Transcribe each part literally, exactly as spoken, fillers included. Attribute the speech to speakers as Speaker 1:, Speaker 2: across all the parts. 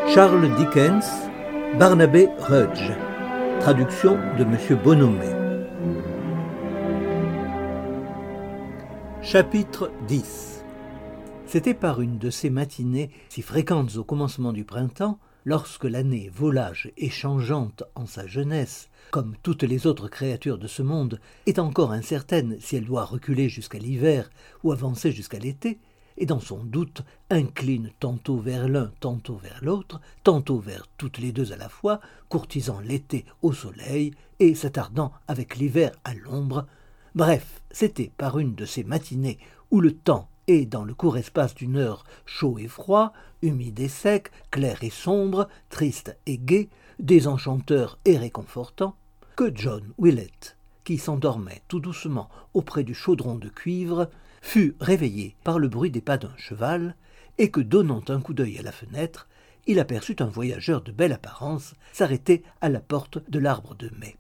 Speaker 1: Charles Dickens, Barnabé Rudge. Traduction de M. Bonomé. Chapitre dix. C'était par une de ces matinées si fréquentes au commencement du printemps, lorsque l'année volage et changeante en sa jeunesse, comme toutes les autres créatures de ce monde, est encore incertaine si elle doit reculer jusqu'à l'hiver ou avancer jusqu'à l'été, et dans son doute incline tantôt vers l'un, tantôt vers l'autre, tantôt vers toutes les deux à la fois, courtisant l'été au soleil et s'attardant avec l'hiver à l'ombre. Bref, c'était par une de ces matinées où le temps est, dans le court espace d'une heure, chaud et froid, humide et sec, clair et sombre, triste et gai, désenchanteur et réconfortant, que John Willet, qui s'endormait tout doucement auprès du chaudron de cuivre, fut réveillé par le bruit des pas d'un cheval, et que, donnant un coup d'œil à la fenêtre, il aperçut un voyageur de belle apparence s'arrêter à la porte de l'arbre de mai.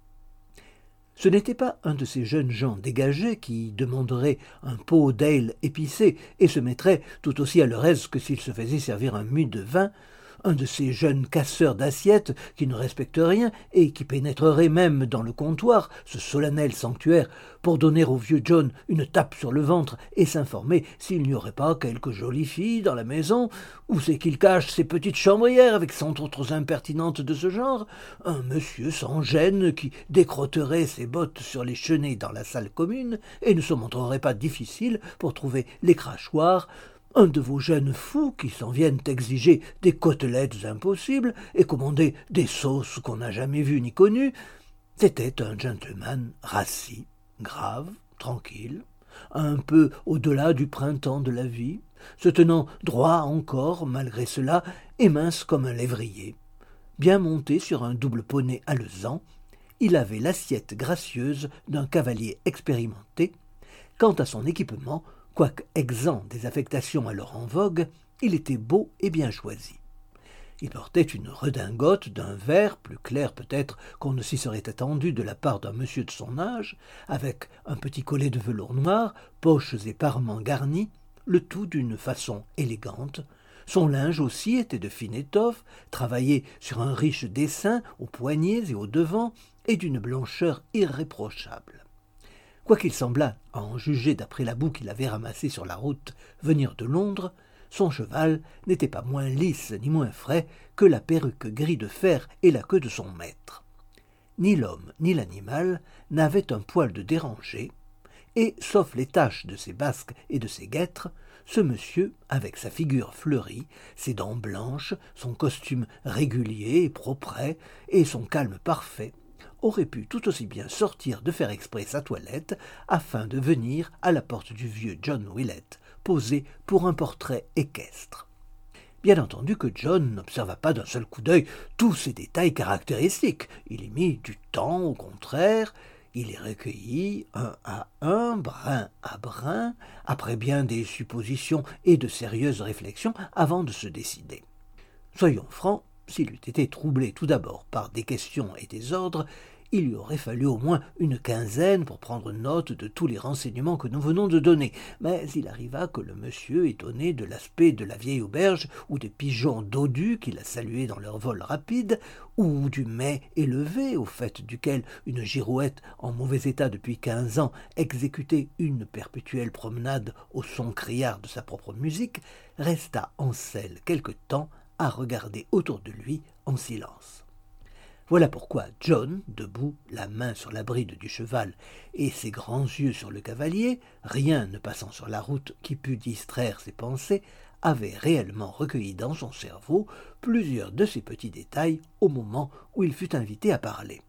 Speaker 1: Ce n'était pas un de ces jeunes gens dégagés qui demanderaient un pot d'ale épicé et se mettraient tout aussi à leur aise que s'ils se faisaient servir un muid de vin, un de ces jeunes casseurs d'assiettes qui ne respectent rien et qui pénétreraient même dans le comptoir, ce solennel sanctuaire, pour donner au vieux John une tape sur le ventre et s'informer s'il n'y aurait pas quelques jolies filles dans la maison, où c'est qu'il cache ses petites chambrières avec cent autres impertinentes de ce genre, un monsieur sans gêne qui décrotterait ses bottes sur les chenets dans la salle commune et ne se montrerait pas difficile pour trouver les crachoirs, un de vos jeunes fous qui s'en viennent exiger des côtelettes impossibles et commander des sauces qu'on n'a jamais vues ni connues. C'était un gentleman rassis, grave, tranquille, un peu au-delà du printemps de la vie, se tenant droit encore malgré cela et mince comme un lévrier. Bien monté sur un double poney alezan, il avait l'assiette gracieuse d'un cavalier expérimenté. Quant à son équipement, quoique exempt des affectations alors en vogue, il était beau et bien choisi. Il portait une redingote d'un vert, plus clair peut-être qu'on ne s'y serait attendu de la part d'un monsieur de son âge, avec un petit collet de velours noir, poches et parements garnis, le tout d'une façon élégante. Son linge aussi était de fine étoffe, travaillé sur un riche dessin aux poignets et au devant, et d'une blancheur irréprochable. Quoiqu'il semblât, à en juger d'après la boue qu'il avait ramassée sur la route, venir de Londres, son cheval n'était pas moins lisse ni moins frais que la perruque gris de fer et la queue de son maître. Ni l'homme ni l'animal n'avaient un poil de dérangé, et, sauf les taches de ses basques et de ses guêtres, ce monsieur, avec sa figure fleurie, ses dents blanches, son costume régulier et propret, et son calme parfait, aurait pu tout aussi bien sortir de faire exprès sa toilette afin de venir à la porte du vieux John Willet, posé pour un portrait équestre. Bien entendu que John n'observa pas d'un seul coup d'œil tous ces détails caractéristiques. Il y mit du temps, au contraire. Il les recueillit un à un, brin à brin, après bien des suppositions et de sérieuses réflexions avant de se décider. Soyons francs, s'il eût été troublé tout d'abord par des questions et des ordres, il lui aurait fallu au moins une quinzaine pour prendre note de tous les renseignements que nous venons de donner. Mais il arriva que le monsieur, étonné de l'aspect de la vieille auberge, ou des pigeons dodus qui la saluaient dans leur vol rapide, ou du mets élevé, au fait duquel une girouette en mauvais état depuis quinze ans exécutait une perpétuelle promenade au son criard de sa propre musique, resta en selle quelque temps à regarder autour de lui en silence. Voilà pourquoi John, debout, la main sur la bride du cheval et ses grands yeux sur le cavalier, rien ne passant sur la route qui pût distraire ses pensées, avait réellement recueilli dans son cerveau plusieurs de ces petits détails au moment où il fut invité à parler.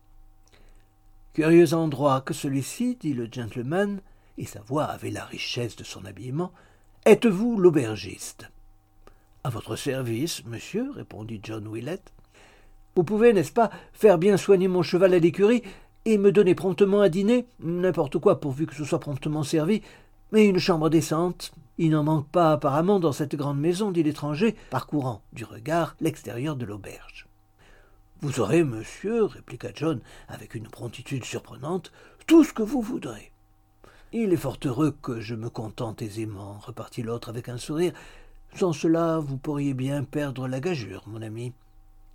Speaker 1: « Curieux endroit que celui-ci, dit le gentleman, et sa voix avait la richesse de son habillement. « Êtes-vous l'aubergiste ?»« À votre service, monsieur, répondit John Willet. Vous pouvez, n'est-ce pas, faire bien soigner mon cheval à l'écurie et me donner promptement à dîner, n'importe quoi pourvu que ce soit promptement servi, mais une chambre décente. Il n'en manque pas apparemment dans cette grande maison, dit l'étranger, parcourant du regard l'extérieur de l'auberge. Vous aurez, monsieur, répliqua John avec une promptitude surprenante, tout ce que vous voudrez. Il est fort heureux que je me contente aisément, repartit l'autre avec un sourire. Sans cela, vous pourriez bien perdre la gageure, mon ami.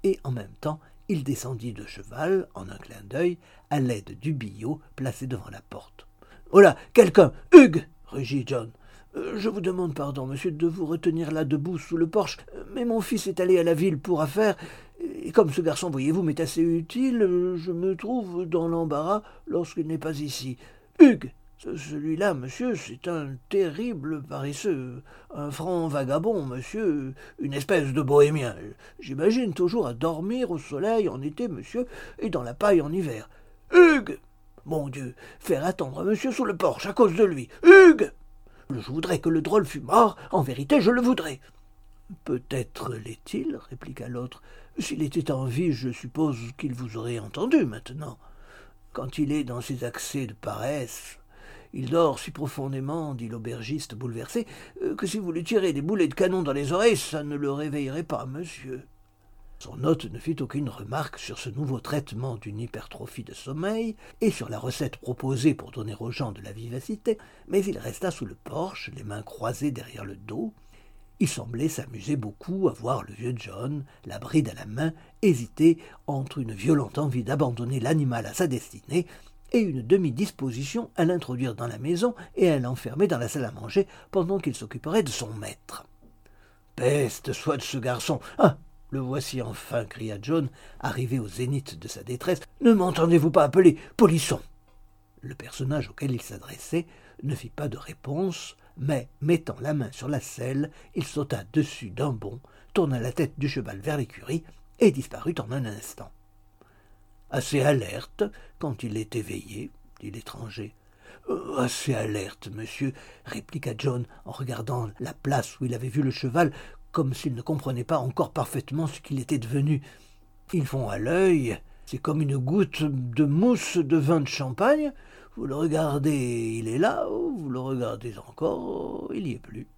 Speaker 1: et en même temps il descendit de cheval, en un clin d'œil, à l'aide du billot placé devant la porte. « Oh là, quelqu'un! Hugues !» rugit John. Euh, « Je vous demande pardon, monsieur, de vous retenir là debout sous le porche, mais mon fils est allé à la ville pour affaires, et comme ce garçon, voyez-vous, m'est assez utile, je me trouve dans l'embarras lorsqu'il n'est pas ici. Hugues! Celui-là, monsieur, c'est un terrible paresseux, un franc vagabond, monsieur, une espèce de bohémien. J'imagine toujours à dormir au soleil en été, monsieur, et dans la paille en hiver. Hugues! Mon Dieu, faire attendre monsieur sous le porche à cause de lui. Hugues! Je voudrais que le drôle fût mort, en vérité, je le voudrais. Peut-être l'est-il, répliqua l'autre. S'il était en vie, je suppose qu'il vous aurait entendu maintenant. Quand il est dans ses accès de paresse... Il dort si profondément, dit l'aubergiste bouleversé, que si vous lui tirez des boulets de canon dans les oreilles, ça ne le réveillerait pas, monsieur. Son hôte ne fit aucune remarque sur ce nouveau traitement d'une hypertrophie de sommeil et sur la recette proposée pour donner aux gens de la vivacité, mais il resta sous le porche, les mains croisées derrière le dos. Il semblait s'amuser beaucoup à voir le vieux John, la bride à la main, hésiter entre une violente envie d'abandonner l'animal à sa destinée et une demi-disposition à l'introduire dans la maison et à l'enfermer dans la salle à manger pendant qu'il s'occuperait de son maître. « Peste soit de ce garçon ! Ah, le voici enfin !» cria John, arrivé au zénith de sa détresse. « Ne m'entendez-vous pas appeler Polisson ?» Le personnage auquel il s'adressait ne fit pas de réponse, mais, mettant la main sur la selle, il sauta dessus d'un bond, tourna la tête du cheval vers l'écurie et disparut en un instant. Assez alerte quand il est éveillé, dit l'étranger. Euh, assez alerte, monsieur, répliqua John en regardant la place où il avait vu le cheval, comme s'il ne comprenait pas encore parfaitement ce qu'il était devenu. Ils font à l'œil, c'est comme une goutte de mousse de vin de champagne. Vous le regardez, il est là, vous le regardez encore, il n'y est plus.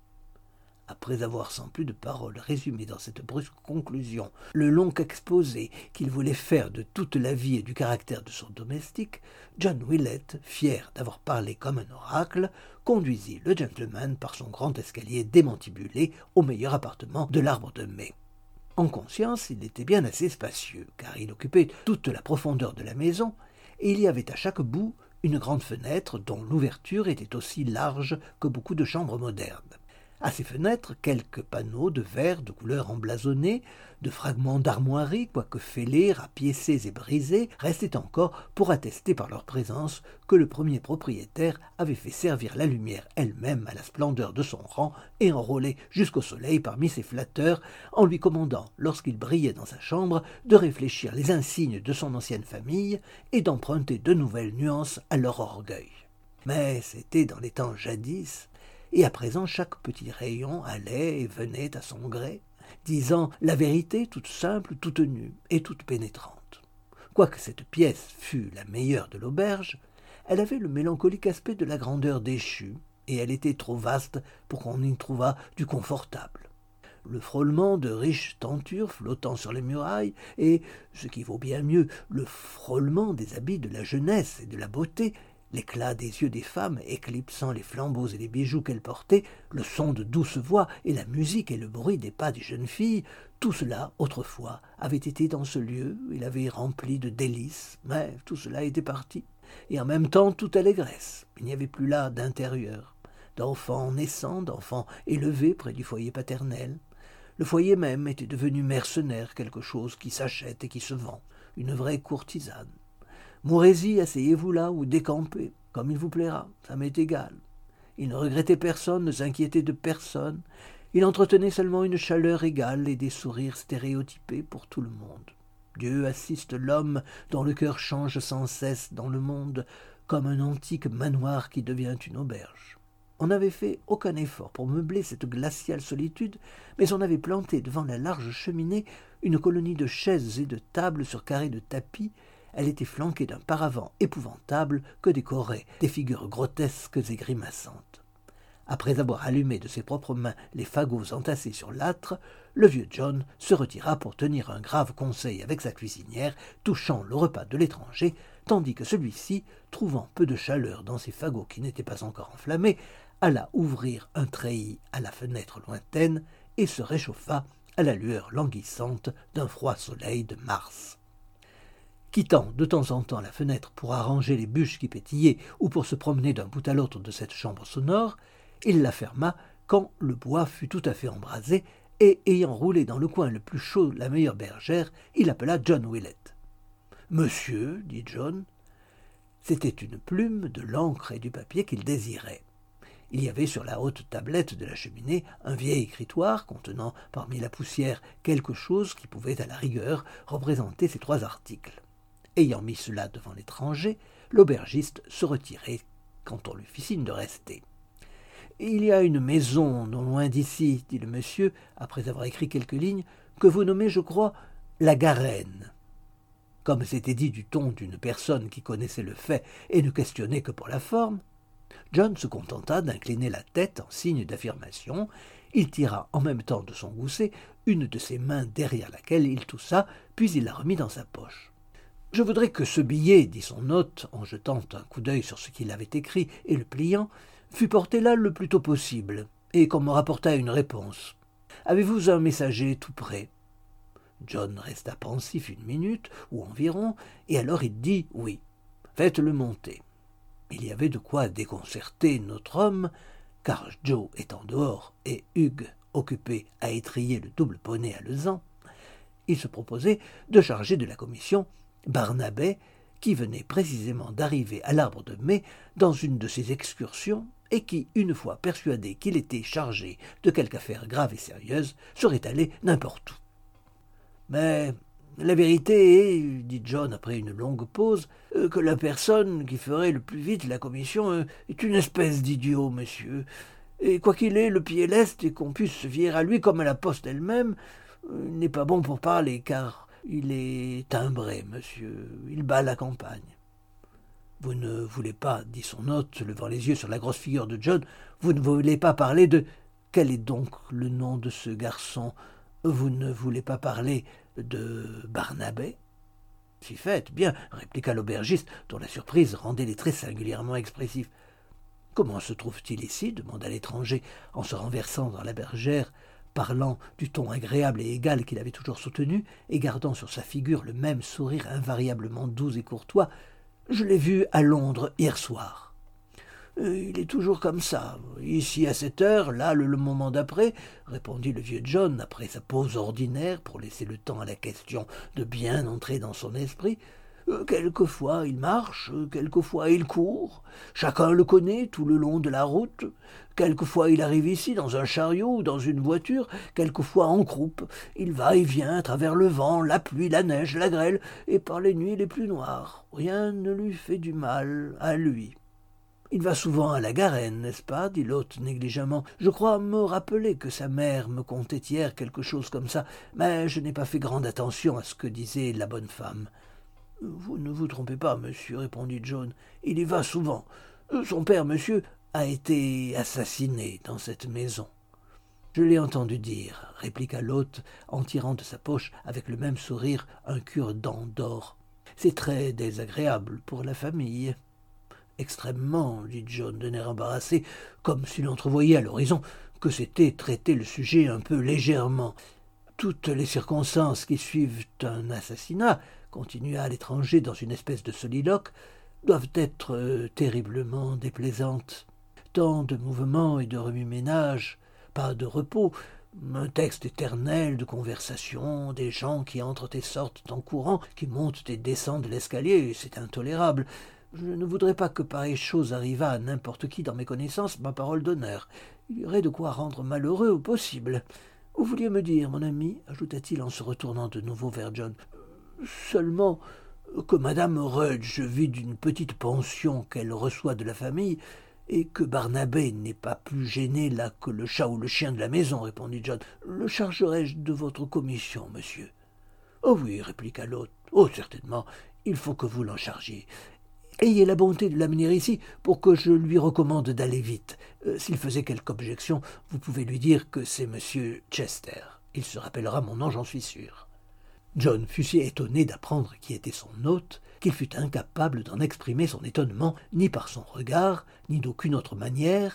Speaker 1: Après avoir sans plus de paroles résumé dans cette brusque conclusion le long exposé qu'il voulait faire de toute la vie et du caractère de son domestique, John Willet, fier d'avoir parlé comme un oracle, conduisit le gentleman par son grand escalier démantibulé au meilleur appartement de l'Arbre de Mai. En conscience, il était bien assez spacieux, car il occupait toute la profondeur de la maison, et il y avait à chaque bout une grande fenêtre dont l'ouverture était aussi large que beaucoup de chambres modernes. À ces fenêtres, quelques panneaux de verre de couleur emblasonnée, de fragments d'armoiries, quoique fêlés, rapiécés et brisés, restaient encore pour attester par leur présence que le premier propriétaire avait fait servir la lumière elle-même à la splendeur de son rang et enrôlé jusqu'au soleil parmi ses flatteurs, en lui commandant, lorsqu'il brillait dans sa chambre, de réfléchir les insignes de son ancienne famille et d'emprunter de nouvelles nuances à leur orgueil. Mais c'était dans les temps jadis, et à présent chaque petit rayon allait et venait à son gré, disant la vérité toute simple, toute nue et toute pénétrante. Quoique cette pièce fût la meilleure de l'auberge, elle avait le mélancolique aspect de la grandeur déchue, et elle était trop vaste pour qu'on y trouvât du confortable. Le frôlement de riches tentures flottant sur les murailles, et, ce qui vaut bien mieux, le frôlement des habits de la jeunesse et de la beauté, l'éclat des yeux des femmes éclipsant les flambeaux et les bijoux qu'elles portaient, le son de douces voix et la musique et le bruit des pas des jeunes filles, tout cela, autrefois, avait été dans ce lieu, il avait rempli de délices, mais tout cela était parti, et en même temps toute allégresse. Il n'y avait plus là d'intérieur, d'enfants naissants, d'enfants élevés près du foyer paternel. Le foyer même était devenu mercenaire, quelque chose qui s'achète et qui se vend, une vraie courtisane. Mourez-y, asseyez-vous là ou décampez, comme il vous plaira, ça m'est égal. Il ne regrettait personne, ne s'inquiétait de personne. Il entretenait seulement une chaleur égale et des sourires stéréotypés pour tout le monde. Dieu assiste l'homme dont le cœur change sans cesse dans le monde, comme un antique manoir qui devient une auberge. On n'avait fait aucun effort pour meubler cette glaciale solitude, mais on avait planté devant la large cheminée une colonie de chaises et de tables sur carrés de tapis. Elle était flanquée d'un paravent épouvantable que décoraient des figures grotesques et grimaçantes. Après avoir allumé de ses propres mains les fagots entassés sur l'âtre, le vieux John se retira pour tenir un grave conseil avec sa cuisinière touchant le repas de l'étranger, tandis que celui-ci, trouvant peu de chaleur dans ses fagots qui n'étaient pas encore enflammés, alla ouvrir un treillis à la fenêtre lointaine et se réchauffa à la lueur languissante d'un froid soleil de mars. Quittant de temps en temps la fenêtre pour arranger les bûches qui pétillaient ou pour se promener d'un bout à l'autre de cette chambre sonore, il la ferma quand le bois fut tout à fait embrasé et, ayant roulé dans le coin le plus chaud la meilleure bergère, il appela John Willett. « Monsieur, dit John. » C'était une plume, de l'encre et du papier qu'il désirait. Il y avait sur la haute tablette de la cheminée un vieil écritoire contenant parmi la poussière quelque chose qui pouvait à la rigueur représenter ces trois articles. Ayant mis cela devant l'étranger, l'aubergiste se retirait quand on lui fit signe de rester. « Il y a une maison non loin d'ici, dit le monsieur, après avoir écrit quelques lignes, que vous nommez, je crois, la Garenne. » Comme c'était dit du ton d'une personne qui connaissait le fait et ne questionnait que pour la forme, John se contenta d'incliner la tête en signe d'affirmation. Il tira en même temps de son gousset une de ses mains derrière laquelle il toussa, puis il la remit dans sa poche. « Je voudrais que ce billet, dit son hôte, en jetant un coup d'œil sur ce qu'il avait écrit et le pliant, fût porté là le plus tôt possible, et qu'on me rapportât une réponse. Avez-vous un messager tout près ?» John resta pensif une minute, ou environ, et alors il dit « oui, faites-le monter. » Il y avait de quoi déconcerter notre homme, car Joe étant dehors et Hugues occupé à étriller le double poney alezan, il se proposait de charger de la commission Barnabé, qui venait précisément d'arriver à l'Arbre de Mai dans une de ses excursions et qui, une fois persuadé qu'il était chargé de quelque affaire grave et sérieuse, serait allé n'importe où. « Mais la vérité est, dit John après une longue pause, que la personne qui ferait le plus vite la commission est une espèce d'idiot, monsieur. Et quoi qu'il ait le pied leste et qu'on puisse se fier à lui comme à la poste elle-même, il n'est pas bon pour parler, car il est timbré, monsieur. Il bat la campagne. » « Vous ne voulez pas, dit son hôte, levant les yeux sur la grosse figure de John, vous ne voulez pas parler de... Quel est donc le nom de ce garçon? Vous ne voulez pas parler de Barnabé? Si fait, bien, répliqua l'aubergiste, dont la surprise rendait les traits singulièrement expressifs. Comment se trouve-t-il ici? Demanda l'étranger, en se renversant dans la bergère, parlant du ton agréable et égal qu'il avait toujours soutenu, et gardant sur sa figure le même sourire invariablement doux et courtois. Je l'ai vu à Londres hier soir. Il est toujours comme ça, ici à cette heure, là le, le moment d'après, répondit le vieux John, après sa pause ordinaire pour laisser le temps à la question de bien entrer dans son esprit. Quelquefois il marche, quelquefois il court, chacun le connaît tout le long de la route. Quelquefois il arrive ici dans un chariot ou dans une voiture, quelquefois en croupe. Il va et vient à travers le vent, la pluie, la neige, la grêle, et par les nuits les plus noires. Rien ne lui fait du mal à lui. Il va souvent à la Garenne, n'est-ce pas? Dit l'hôte négligemment. Je crois me rappeler que sa mère me contait hier quelque chose comme ça, mais je n'ai pas fait grande attention à ce que disait la bonne femme. Vous ne vous trompez pas, monsieur, répondit John. Il y va souvent. Son père, monsieur, a été assassiné dans cette maison. Je l'ai entendu dire, répliqua l'hôte, en tirant de sa poche, avec le même sourire, un cure-dent d'or. C'est très désagréable pour la famille. Extrêmement, dit John d'un air embarrassé, comme s'il entrevoyait à l'horizon que c'était traiter le sujet un peu légèrement. Toutes les circonstances qui suivent un assassinat, continua l'étranger dans une espèce de soliloque, doivent être euh, terriblement déplaisantes. Tant de mouvements et de remue-ménage, pas de repos, un texte éternel de conversation, des gens qui entrent et sortent en courant, qui montent et descendent l'escalier, c'est intolérable. Je ne voudrais pas que pareille chose arrivât à n'importe qui dans mes connaissances, ma parole d'honneur. Il y aurait de quoi rendre malheureux au possible. Vous vouliez me dire, mon ami, ajouta-t-il en se retournant de nouveau vers John, seulement que madame Rudge vit d'une petite pension qu'elle reçoit de la famille, et que Barnabé n'est pas plus gêné là que le chat ou le chien de la maison, répondit John. Le chargerai-je de votre commission, monsieur? Oh oui, répliqua l'hôte. Oh, certainement, il faut que vous l'en chargiez. Ayez la bonté de l'amener ici pour que je lui recommande d'aller vite. Euh, s'il faisait quelque objection, vous pouvez lui dire que c'est monsieur Chester. Il se rappellera mon nom, j'en suis sûr. John fut si étonné d'apprendre qui était son hôte qu'il fut incapable d'en exprimer son étonnement ni par son regard, ni d'aucune autre manière,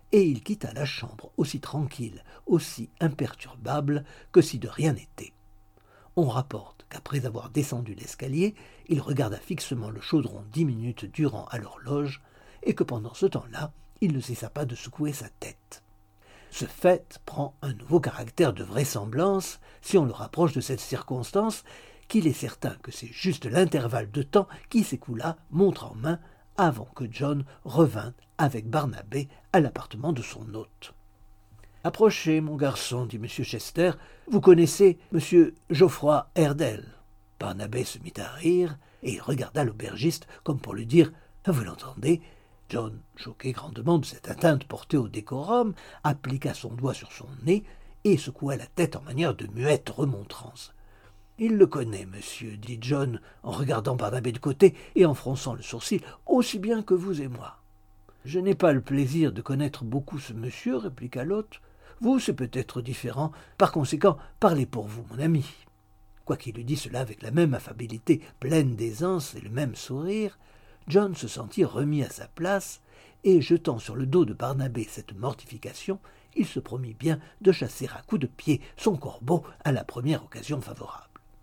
Speaker 1: et il quitta la chambre aussi tranquille, aussi imperturbable que si de rien n'était. On rapporte qu'après avoir descendu l'escalier, il regarda fixement le chaudron dix minutes durant à l'horloge, et que pendant ce temps-là, il ne cessa pas de secouer sa tête. Ce fait prend un nouveau caractère de vraisemblance si on le rapproche de cette circonstance qu'il est certain que c'est juste l'intervalle de temps qui s'écoula, montre en main, avant que John revint avec Barnabé à l'appartement de son hôte. « Approchez, mon garçon, dit M. Chester. Vous connaissez M. Geoffroy Airedale. » Barnabé se mit à rire, et il regarda l'aubergiste comme pour lui dire « Vous l'entendez ?» John, choqué grandement de cette atteinte portée au décorum, appliqua son doigt sur son nez et secoua la tête en manière de muette remontrance. « Il le connaît, monsieur, dit John, en regardant Barnabé de côté et en fronçant le sourcil, aussi bien que vous et moi. « Je n'ai pas le plaisir de connaître beaucoup ce monsieur, répliqua l'hôte. Vous, c'est peut-être différent. Par conséquent, parlez pour vous, mon ami. » Quoiqu'il eût dit cela avec la même affabilité pleine d'aisance et le même sourire, John se sentit remis à sa place, et jetant sur le dos de Barnabé cette mortification, il se promit bien de chasser à coups de pied son corbeau à la première occasion favorable.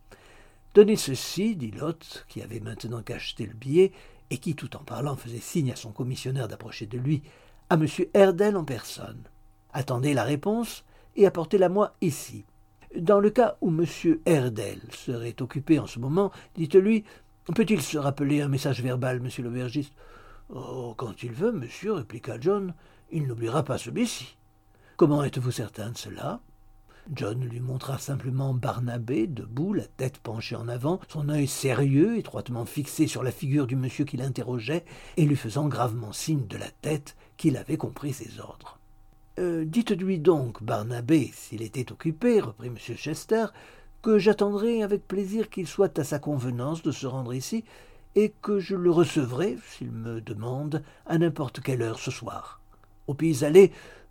Speaker 1: « Donnez ceci, dit l'hôte, qui avait maintenant cacheté le billet, et qui, tout en parlant, faisait signe à son commissionnaire d'approcher de lui, à M. Airedale en personne. Attendez la réponse, et apportez-la-moi ici. Dans le cas où M. Airedale serait occupé en ce moment, dites-lui... Peut-il se rappeler un message verbal, monsieur l'aubergiste ? Oh, quand il veut, monsieur, répliqua John, il n'oubliera pas celui-ci. Comment êtes-vous certain de cela ? John lui montra simplement Barnabé, debout, la tête penchée en avant, son œil sérieux, étroitement fixé sur la figure du monsieur qui l'interrogeait, et lui faisant gravement signe de la tête qu'il avait compris ses ordres. Euh, « Dites-lui donc, Barnabé, s'il était occupé, reprit M. Chester, que j'attendrai avec plaisir qu'il soit à sa convenance de se rendre ici, et que je le recevrai, s'il me demande, à n'importe quelle heure ce soir. Au pis-aller,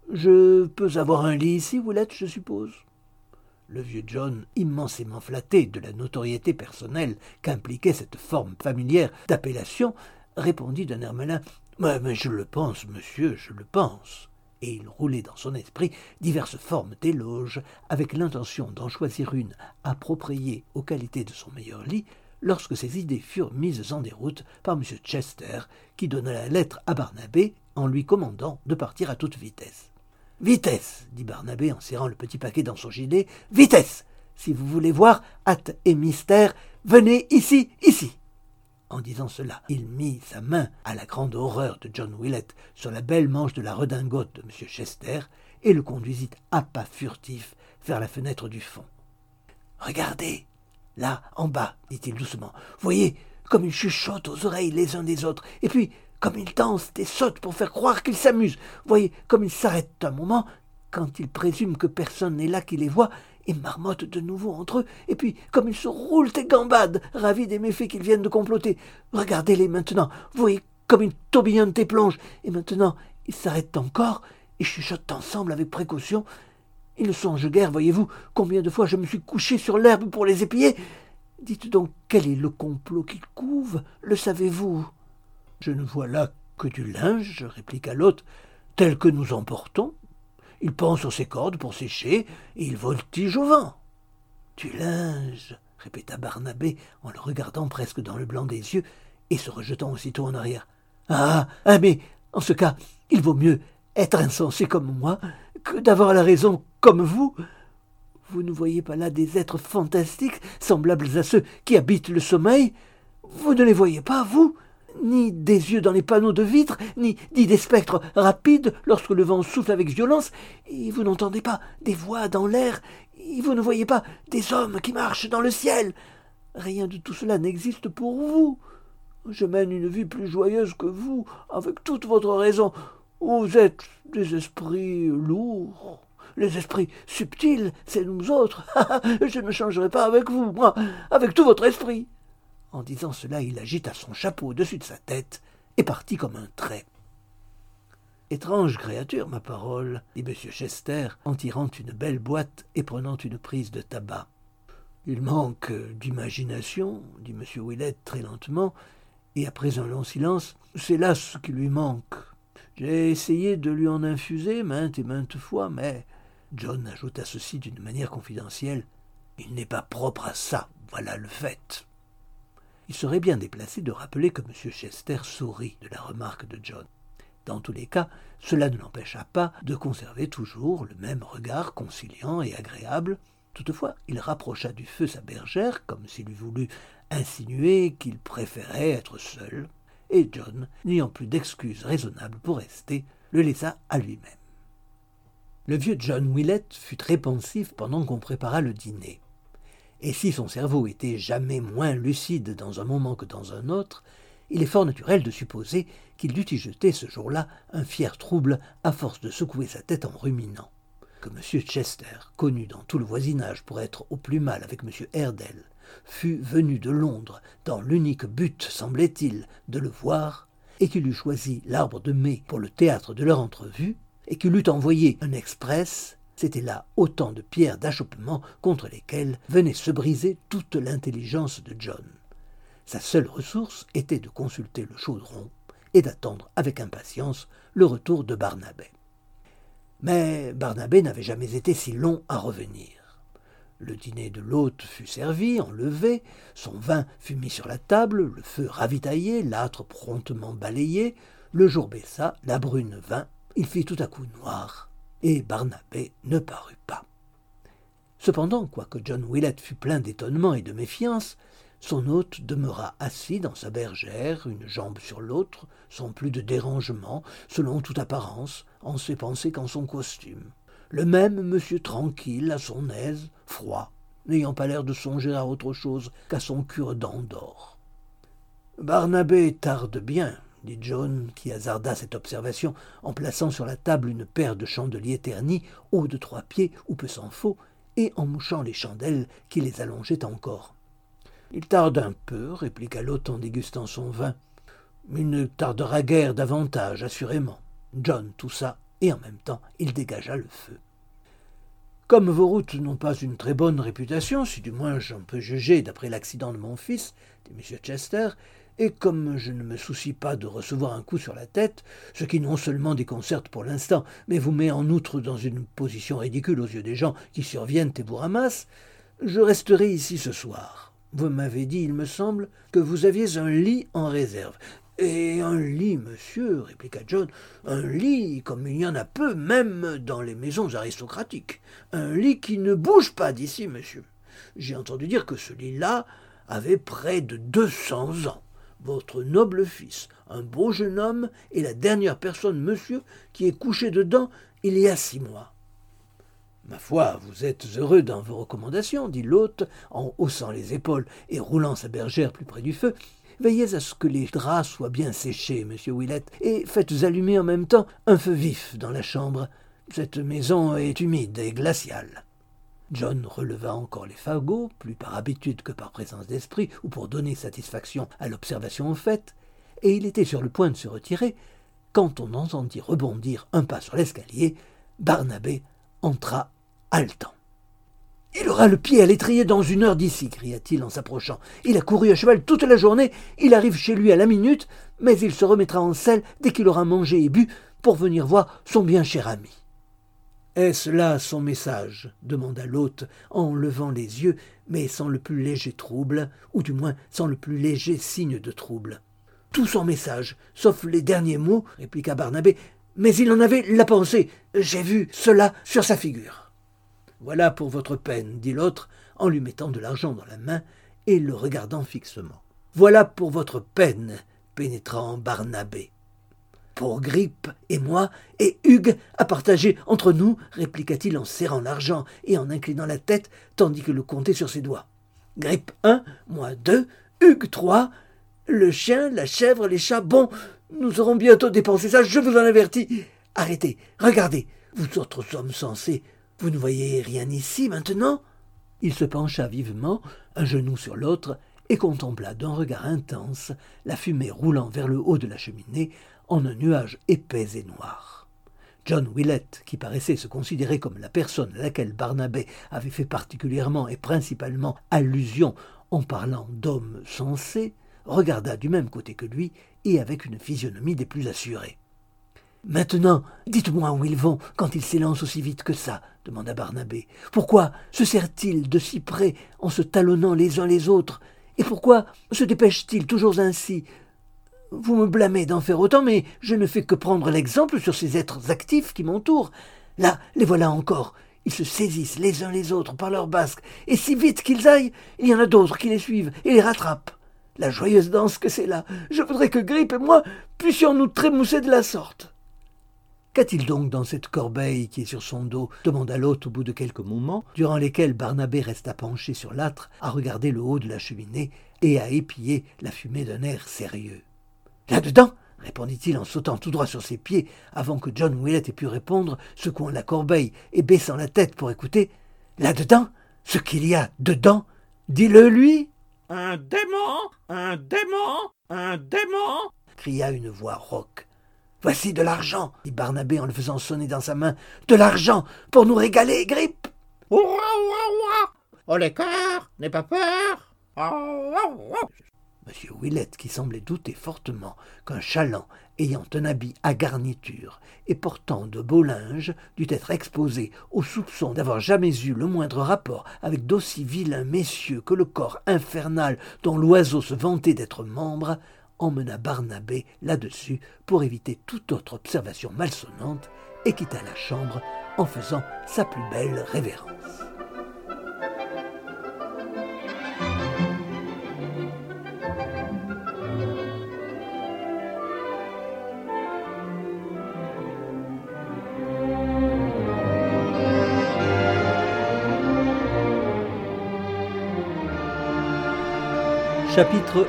Speaker 1: je peux avoir un lit ici, Willett, je suppose ?» Le vieux John, immensément flatté de la notoriété personnelle qu'impliquait cette forme familière d'appellation, répondit d'un air malin « Mais, mais je le pense, monsieur, je le pense. » Et il roulait dans son esprit diverses formes d'éloges, avec l'intention d'en choisir une appropriée aux qualités de son meilleur lit, lorsque ces idées furent mises en déroute par M. Chester, qui donna la lettre à Barnabé en lui commandant de partir à toute vitesse. « Vitesse !» dit Barnabé en serrant le petit paquet dans son gilet. « Vitesse ! Si vous voulez voir hâte et mystère, venez ici, ici !» En disant cela, il mit sa main, à la grande horreur de John Willett, sur la belle manche de la redingote de M. Chester et le conduisit à pas furtifs vers la fenêtre du fond. « Regardez, là, en bas, dit-il doucement, voyez comme ils chuchotent aux oreilles les uns des autres, et puis comme ils dansent et sautent pour faire croire qu'ils s'amusent. Voyez comme ils s'arrêtent un moment, quand ils présument que personne n'est là qui les voit, et marmottent de nouveau entre eux, et puis comme ils se roulent et gambadent, ravis des méfaits qu'ils viennent de comploter. Regardez-les maintenant, voyez comme ils tourbillonnent et plongent, et maintenant ils s'arrêtent encore, et chuchotent ensemble avec précaution. Ils ne songent guère, voyez-vous, combien de fois je me suis couché sur l'herbe pour les épier. Dites donc, quel est le complot qu'ils couvent, le savez-vous ? » ?»« Je ne vois là que du linge, répliqua l'hôte, tel que nous en portons. Il pend sur ses cordes pour sécher, et il voltige au vent. »« Du linge, » répéta Barnabé, en le regardant presque dans le blanc des yeux, et se rejetant aussitôt en arrière. « Ah, ah, mais en ce cas, il vaut mieux être insensé comme moi que d'avoir la raison comme vous. Vous ne voyez pas là des êtres fantastiques, semblables à ceux qui habitent le sommeil? Vous ne les voyez pas, vous ? Ni des yeux dans les panneaux de vitres, ni, ni des spectres rapides lorsque le vent souffle avec violence, et vous n'entendez pas des voix dans l'air, et vous ne voyez pas des hommes qui marchent dans le ciel. Rien de tout cela n'existe pour vous. Je mène une vie plus joyeuse que vous, avec toute votre raison. Vous êtes des esprits lourds. Les esprits subtils, c'est nous autres. Je ne changerai pas avec vous, moi, avec tout votre esprit. » En disant cela, il agita son chapeau au-dessus de sa tête et partit comme un trait. « Étrange créature, ma parole, » dit M. Chester, en tirant une belle boîte et prenant une prise de tabac. « Il manque d'imagination, » dit M. Willett très lentement, et après un long silence, « c'est là ce qui lui manque. J'ai essayé de lui en infuser maintes et maintes fois, mais... » John ajouta ceci d'une manière confidentielle. « Il n'est pas propre à ça, voilà le fait. » Il serait bien déplacé de rappeler que M. Chester sourit de la remarque de John. Dans tous les cas, cela ne l'empêcha pas de conserver toujours le même regard conciliant et agréable. Toutefois, il rapprocha du feu sa bergère, comme s'il eût voulu insinuer qu'il préférait être seul, et John, n'ayant plus d'excuses raisonnables pour rester, le laissa à lui-même. Le vieux John Willett fut très pensif pendant qu'on prépara le dîner. Et si son cerveau était jamais moins lucide dans un moment que dans un autre, il est fort naturel de supposer qu'il dut y jeter ce jour-là un fier trouble à force de secouer sa tête en ruminant. Que M. Chester, connu dans tout le voisinage pour être au plus mal avec M. Airedale, fût venu de Londres dans l'unique but, semblait-il, de le voir, et qu'il eût choisi l'Arbre de Mai pour le théâtre de leur entrevue, et qu'il eût envoyé un express, c'était là autant de pierres d'achoppement contre lesquelles venait se briser toute l'intelligence de John. Sa seule ressource était de consulter le chaudron et d'attendre avec impatience le retour de Barnabé. Mais Barnabé n'avait jamais été si long à revenir. Le dîner de l'hôte fut servi, enlevé, son vin fut mis sur la table, le feu ravitaillé, l'âtre promptement balayé, le jour baissa, la brune vint, il fit tout à coup noir, et Barnabé ne parut pas. Cependant, quoique John Willett fût plein d'étonnement et de méfiance, son hôte demeura assis dans sa bergère, une jambe sur l'autre, sans plus de dérangement, selon toute apparence, en ses pensées qu'en son costume. Le même monsieur tranquille, à son aise, froid, n'ayant pas l'air de songer à autre chose qu'à son cure-dent d'or. « Barnabé tarde bien, » dit John, qui hasarda cette observation en plaçant sur la table une paire de chandeliers ternis, hauts de trois pieds ou peu s'en faut, et en mouchant les chandelles qui les allongeaient encore. « Il tarde un peu, » répliqua l'hôte en dégustant son vin. « Il ne tardera guère davantage, assurément. » John toussa, et en même temps il dégagea le feu. « Comme vos routes n'ont pas une très bonne réputation, si du moins j'en peux juger d'après l'accident de mon fils, dit M. Chester, et comme je ne me soucie pas de recevoir un coup sur la tête, ce qui non seulement déconcerte pour l'instant, mais vous met en outre dans une position ridicule aux yeux des gens qui surviennent et vous ramassent, je resterai ici ce soir. Vous m'avez dit, il me semble, que vous aviez un lit en réserve. » « Et un lit, monsieur, » répliqua John, « un lit comme il y en a peu, même dans les maisons aristocratiques. Un lit qui ne bouge pas d'ici, monsieur. J'ai entendu dire que ce lit-là avait près de deux cents ans. Votre noble fils, un beau jeune homme, est la dernière personne, monsieur, qui est couché dedans il y a six mois. » « Ma foi, vous êtes heureux dans vos recommandations, » dit l'hôte, en haussant les épaules et roulant sa bergère plus près du feu. « Veillez à ce que les draps soient bien séchés, monsieur Willett, et faites allumer en même temps un feu vif dans la chambre. Cette maison est humide et glaciale. » John releva encore les fagots, plus par habitude que par présence d'esprit, ou pour donner satisfaction à l'observation faite, et il était sur le point de se retirer, quand on entendit rebondir un pas sur l'escalier. Barnabé entra haletant. « Il aura le pied à l'étrier dans une heure d'ici, » cria-t-il en s'approchant. « Il a couru à cheval toute la journée, il arrive chez lui à la minute, mais il se remettra en selle dès qu'il aura mangé et bu pour venir voir son bien cher ami. » « Est-ce là son message ?» demanda l'hôte en levant les yeux, mais sans le plus léger trouble, ou du moins sans le plus léger signe de trouble. « Tout son message, sauf les derniers mots, » répliqua Barnabé, « mais il en avait la pensée, j'ai vu cela sur sa figure. »« Voilà pour votre peine, » dit l'autre, en lui mettant de l'argent dans la main et le regardant fixement. « Voilà pour votre peine, pénétrant Barnabé. »« Pour Grip et moi et Hugues à partager entre nous, » répliqua-t-il en serrant l'argent et en inclinant la tête tandis que le comptait sur ses doigts. « Grip un, moi deux, Hugues trois, le chien, la chèvre, les chats, bon, nous aurons bientôt dépensé ça, je vous en avertis. Arrêtez, regardez, vous autres hommes sensés, vous ne voyez rien ici maintenant ?» Il se pencha vivement, un genou sur l'autre, et contempla d'un regard intense la fumée roulant vers le haut de la cheminée en un nuage épais et noir. John Willett, qui paraissait se considérer comme la personne à laquelle Barnabé avait fait particulièrement et principalement allusion en parlant d'hommes sensés, regarda du même côté que lui et avec une physionomie des plus assurées. Maintenant, dites-moi où ils vont quand ils s'élancent aussi vite que ça, demanda Barnabé. Pourquoi se serrent-ils de si près en se talonnant les uns les autres? Et pourquoi se dépêchent-ils toujours ainsi? Vous me blâmez d'en faire autant, mais je ne fais que prendre l'exemple sur ces êtres actifs qui m'entourent. Là, les voilà encore. Ils se saisissent les uns les autres par leurs basques, et si vite qu'ils aillent, il y en a d'autres qui les suivent et les rattrapent. La joyeuse danse que c'est là! Je voudrais que Grip et moi puissions nous trémousser de la sorte. Qu'a-t-il donc dans cette corbeille qui est sur son dos? Demanda l'hôte au bout de quelques moments, durant lesquels Barnabé resta penché sur l'âtre à regarder le haut de la cheminée et à épier la fumée d'un air sérieux. « Là-dedans !» répondit-il en sautant tout droit sur ses pieds avant que John Willet ait pu répondre, secouant la corbeille et baissant la tête pour écouter. « Là-dedans? Ce qu'il y a dedans? Dis-le lui !»«
Speaker 2: Un démon! Un démon! Un démon !»
Speaker 1: cria une voix rauque. « Voici de l'argent !» dit Barnabé en le faisant sonner dans sa main. « De l'argent pour nous régaler, Grip !»«
Speaker 2: Ouah, ouah, ouah ! Oh, les cœurs, n'aie pas peur !»
Speaker 1: Monsieur Willet, qui semblait douter fortement qu'un chaland ayant un habit à garniture et portant de beaux linges dût être exposé au soupçon d'avoir jamais eu le moindre rapport avec d'aussi vilains messieurs que le corps infernal dont l'oiseau se vantait d'être membre, emmena Barnabé là-dessus pour éviter toute autre observation malsonnante et quitta la chambre en faisant sa plus belle révérence. Chapitre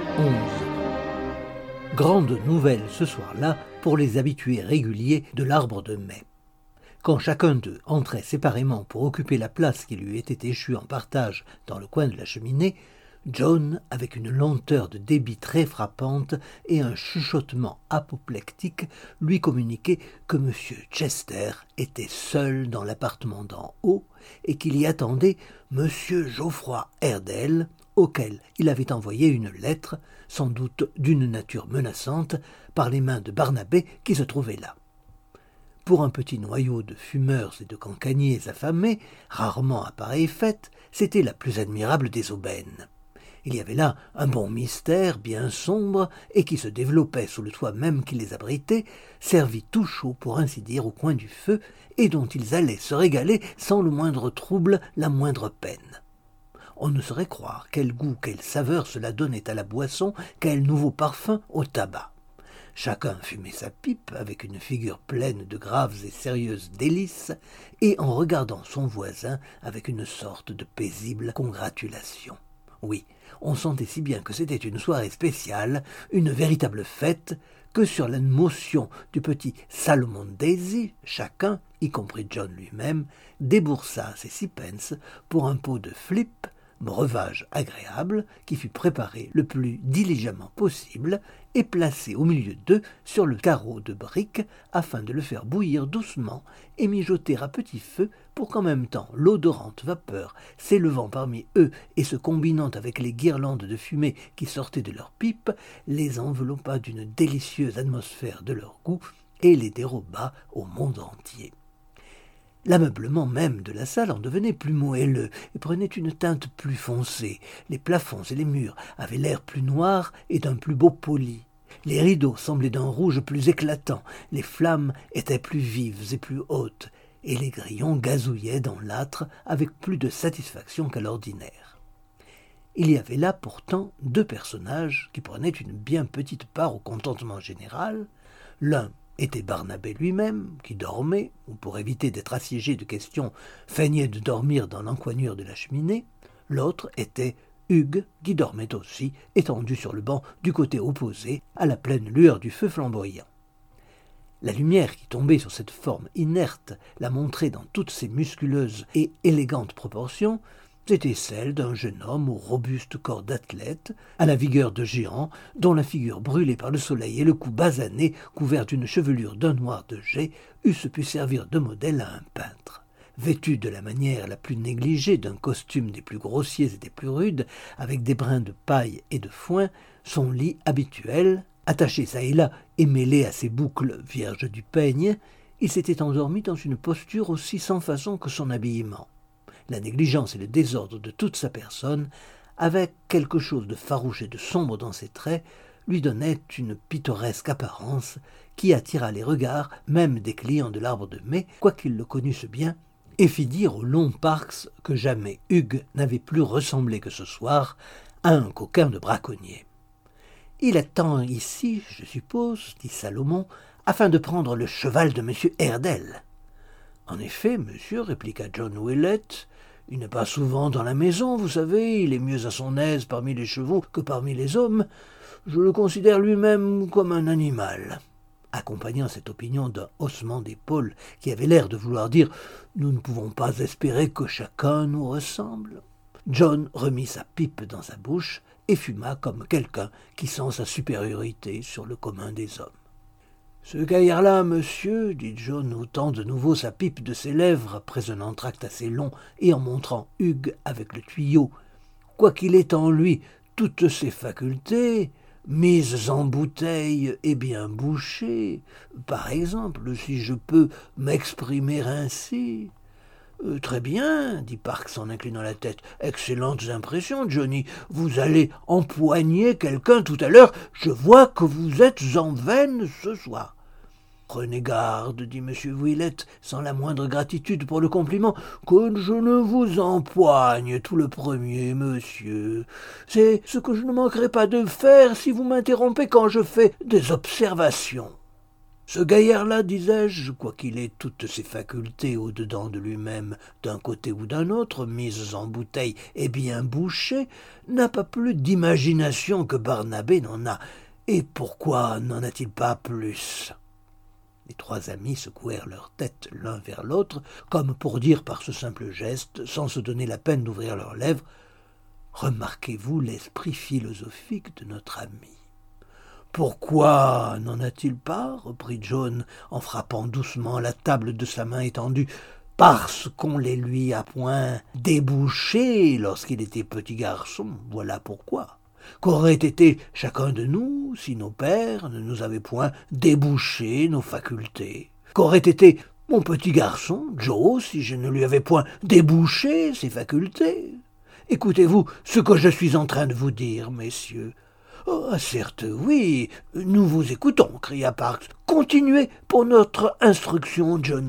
Speaker 1: onze. Grande nouvelle ce soir-là pour les habitués réguliers de l'arbre de mai. Quand chacun d'eux entrait séparément pour occuper la place qui lui était échue en partage dans le coin de la cheminée, John, avec une lenteur de débit très frappante et un chuchotement apoplectique, lui communiquait que M. Chester était seul dans l'appartement d'en haut et qu'il y attendait M. Geoffroy Airedale, auquel il avait envoyé une lettre, sans doute d'une nature menaçante, par les mains de Barnabé qui se trouvait là. Pour un petit noyau de fumeurs et de cancaniers affamés, rarement à pareille fête, c'était la plus admirable des aubaines. Il y avait là un bon mystère bien sombre et qui se développait sous le toit même qui les abritait, servi tout chaud pour ainsi dire au coin du feu, et dont ils allaient se régaler sans le moindre trouble, la moindre peine. On ne saurait croire quel goût, quelle saveur cela donnait à la boisson, quel nouveau parfum au tabac. Chacun fumait sa pipe avec une figure pleine de graves et sérieuses délices, et en regardant son voisin avec une sorte de paisible congratulation. Oui, on sentait si bien que c'était une soirée spéciale, une véritable fête, que sur la motion du petit Salomon Daisy, chacun, y compris John lui-même, déboursa ses six pence pour un pot de flip, breuvage agréable qui fut préparé le plus diligemment possible et placé au milieu d'eux sur le carreau de briques afin de le faire bouillir doucement et mijoter à petit feu pour qu'en même temps l'odorante vapeur s'élevant parmi eux et se combinant avec les guirlandes de fumée qui sortaient de leurs pipes les enveloppa d'une délicieuse atmosphère de leur goût et les déroba au monde entier. L'ameublement même de la salle en devenait plus moelleux et prenait une teinte plus foncée. Les plafonds et les murs avaient l'air plus noirs et d'un plus beau poli. Les rideaux semblaient d'un rouge plus éclatant, les flammes étaient plus vives et plus hautes, et les grillons gazouillaient dans l'âtre avec plus de satisfaction qu'à l'ordinaire. Il y avait là pourtant deux personnages qui prenaient une bien petite part au contentement général, l'un était Barnabé lui-même, qui dormait, ou pour éviter d'être assiégé de questions, feignait de dormir dans l'encoignure de la cheminée. L'autre était Hugues, qui dormait aussi, étendu sur le banc du côté opposé, à la pleine lueur du feu flamboyant. La lumière qui tombait sur cette forme inerte la montrait dans toutes ses musculeuses et élégantes proportions. C'était celle d'un jeune homme au robuste corps d'athlète, à la vigueur de géant, dont la figure brûlée par le soleil et le cou basané, couvert d'une chevelure d'un noir de jais, eussent pu servir de modèle à un peintre. Vêtu de la manière la plus négligée d'un costume des plus grossiers et des plus rudes, avec des brins de paille et de foin, son lit habituel, Attaché çà et là et mêlé à ses boucles vierges du peigne, il s'était endormi dans une posture aussi sans façon que son habillement. La négligence et le désordre de toute sa personne, avec quelque chose de farouche et de sombre dans ses traits, lui donnaient une pittoresque apparence qui attira les regards même des clients de l'Arbre de Mai, quoiqu'ils le connussent bien, et fit dire au long Parkes que jamais Hugues n'avait plus ressemblé que ce soir à un coquin de braconnier. « Il attend ici, je suppose, dit Salomon, afin de prendre le cheval de monsieur Airedale. »« En effet, monsieur, répliqua John Willet, il n'est pas souvent dans la maison, vous savez, il est mieux à son aise parmi les chevaux que parmi les hommes. Je le considère lui-même comme un animal. » Accompagnant cette opinion d'un haussement d'épaules qui avait l'air de vouloir dire « Nous ne pouvons pas espérer que chacun nous ressemble », John remit sa pipe dans sa bouche et fuma comme quelqu'un qui sent sa supériorité sur le commun des hommes. « Ce gaillard-là, monsieur, dit John, ôtant de nouveau sa pipe de ses lèvres après un entracte assez long et en montrant Hugues avec le tuyau, quoiqu'il ait en lui toutes ses facultés, mises en bouteille et bien bouchées, par exemple, si je peux m'exprimer ainsi. » Euh, « Très bien, dit Parkes en inclinant la tête. « Excellentes impressions, Johnny. Vous allez empoigner quelqu'un tout à l'heure. Je vois que vous êtes en veine ce soir. »« Prenez garde, dit M. Willet, sans la moindre gratitude pour le compliment, que je ne vous empoigne tout le premier, monsieur. C'est ce que je ne manquerai pas de faire si vous m'interrompez quand je fais des observations. » Ce gaillard-là, disais-je, quoiqu'il ait toutes ses facultés au-dedans de lui-même, d'un côté ou d'un autre, mises en bouteille et bien bouchées, n'a pas plus d'imagination que Barnabé n'en a. Et pourquoi n'en a-t-il pas plus ? Les trois amis secouèrent leur tête l'un vers l'autre, comme pour dire par ce simple geste, sans se donner la peine d'ouvrir leurs lèvres, « Remarquez-vous l'esprit philosophique de notre ami ? » « Pourquoi n'en a-t-il pas ?» reprit John, en frappant doucement la table de sa main étendue. « Parce qu'on les lui a point débouchés lorsqu'il était petit garçon, voilà pourquoi. Qu'aurait été chacun de nous si nos pères ne nous avaient point débouché nos facultés? Qu'aurait été mon petit garçon, Joe, si je ne lui avais point débouché ses facultés? Écoutez-vous ce que je suis en train de vous dire, messieurs. » « Oh, certes, oui, nous vous écoutons, » cria Parkes. « Continuez pour notre instruction, Johnny. »«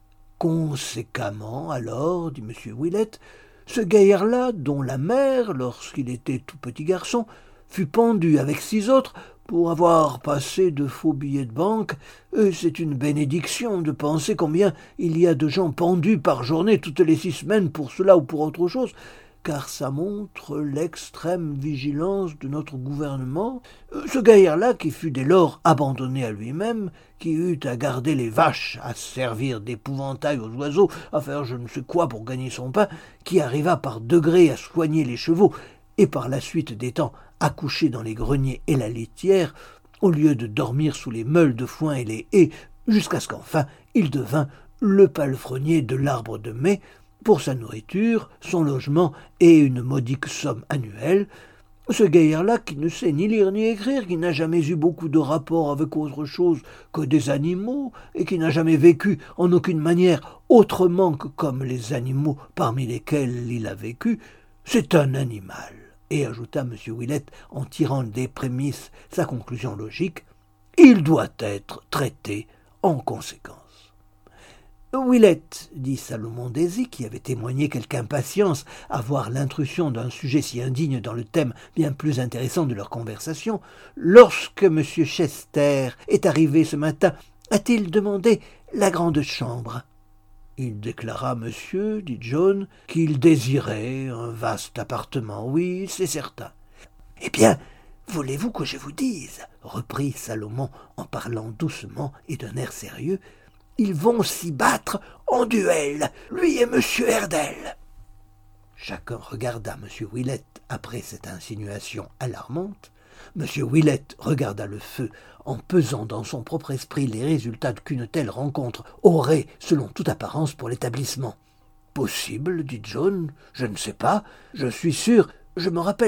Speaker 1: Conséquemment, alors, dit M. Willet, ce gaillard-là, dont la mère, lorsqu'il était tout petit garçon, fut pendue avec six autres pour avoir passé de faux billets de banque, et c'est une bénédiction de penser combien il y a de gens pendus par journée toutes les six semaines pour cela ou pour autre chose, car ça montre l'extrême vigilance de notre gouvernement. Ce gaillard-là, qui fut dès lors abandonné à lui-même, qui eut à garder les vaches, à servir d'épouvantail aux oiseaux, à faire je ne sais quoi pour gagner son pain, qui arriva par degrés à soigner les chevaux, et par la suite des temps à coucher dans les greniers et la litière, au lieu de dormir sous les meules de foin et les haies, jusqu'à ce qu'enfin il devint le palefrenier de l'Arbre de Mai, pour sa nourriture, son logement et une modique somme annuelle, ce gaillard-là qui ne sait ni lire ni écrire, qui n'a jamais eu beaucoup de rapport avec autre chose que des animaux, et qui n'a jamais vécu en aucune manière autrement que comme les animaux parmi lesquels il a vécu, c'est un animal. Et ajouta M. Willet en tirant des prémices sa conclusion logique, il doit être traité en conséquence. « Willet, dit Salomon Daisy, qui avait témoigné quelque impatience à voir l'intrusion d'un sujet si indigne dans le thème bien plus intéressant de leur conversation, lorsque M. Chester est arrivé ce matin, a-t-il demandé la grande chambre ?»« Il déclara, monsieur, dit John, qu'il désirait un vaste appartement. Oui, c'est certain. »« Eh bien, voulez-vous que je vous dise, reprit Salomon en parlant doucement et d'un air sérieux, ils vont s'y battre en duel, lui et M. Airedale. » Chacun regarda M. Willet après cette insinuation alarmante. M. Willet regarda le feu en pesant dans son propre esprit les résultats qu'une telle rencontre aurait, selon toute apparence, pour l'établissement. « Possible, dit John, je ne sais pas, je suis sûr, je me rappelle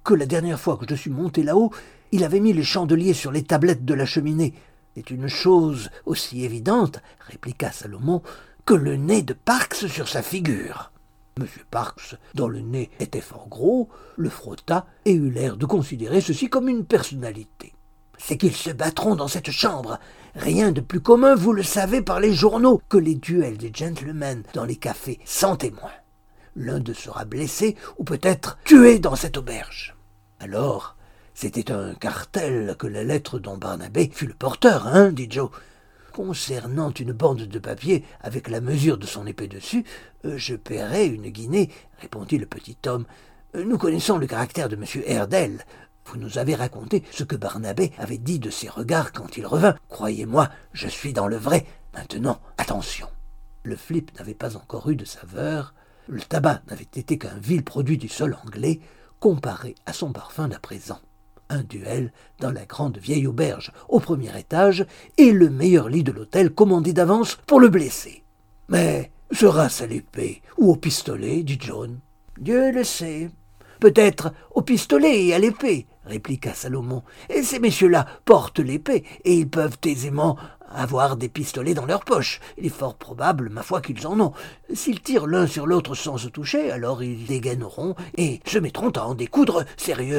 Speaker 1: que la dernière fois que je suis monté là-haut, il avait mis les chandeliers sur les tablettes de la cheminée. C'est une chose aussi évidente, répliqua Salomon, que le nez de Parkes sur sa figure. Monsieur Parkes, dont le nez était fort gros, le frotta et eut l'air de considérer ceci comme une personnalité. « C'est qu'ils se battront dans cette chambre. Rien de plus commun, vous le savez par les journaux, que les duels des gentlemen dans les cafés sans témoins. L'un d'eux sera blessé ou peut-être tué dans cette auberge. » Alors, c'était un cartel que la lettre dont Barnabé fut le porteur, hein, dit Joe. Concernant une bande de papier avec la mesure de son épée dessus, euh, je paierai une guinée, répondit le petit homme. Euh, nous connaissons le caractère de M. Airedale. Vous nous avez raconté ce que Barnabé avait dit de ses regards quand il revint. Croyez-moi, je suis dans le vrai. Maintenant, attention. Le flip n'avait pas encore eu de saveur. Le tabac n'avait été qu'un vil produit du sol anglais, comparé à son parfum d'à présent. Un duel dans la grande vieille auberge au premier étage et le meilleur lit de l'hôtel commandé d'avance pour le blesser. « Mais sera-ce à l'épée ou au pistolet ?» dit John. « Dieu le sait. Peut-être au pistolet et à l'épée, » répliqua Salomon. « Et ces messieurs-là portent l'épée et ils peuvent aisément avoir des pistolets dans leur poche. Il est fort probable, ma foi, qu'ils en ont. S'ils tirent l'un sur l'autre sans se toucher, alors ils dégaineront et se mettront à en découdre sérieusement. »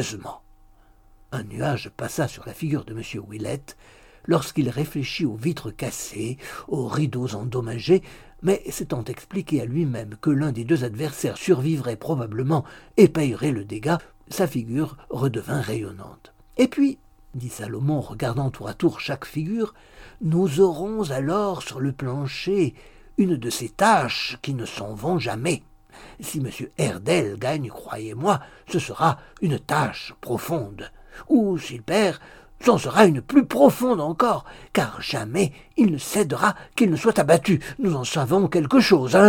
Speaker 1: Un nuage passa sur la figure de M. Willett lorsqu'il réfléchit aux vitres cassées, aux rideaux endommagés, mais s'étant expliqué à lui-même que l'un des deux adversaires survivrait probablement et payerait le dégât, sa figure redevint rayonnante. « Et puis, dit Salomon, regardant tour à tour chaque figure, nous aurons alors sur le plancher une de ces taches qui ne s'en vont jamais. Si M. Airedale gagne, croyez-moi, ce sera une tache profonde. Ou, s'il perd, c'en sera une plus profonde encore, car jamais il ne cédera qu'il ne soit abattu. Nous en savons quelque chose, hein ?»«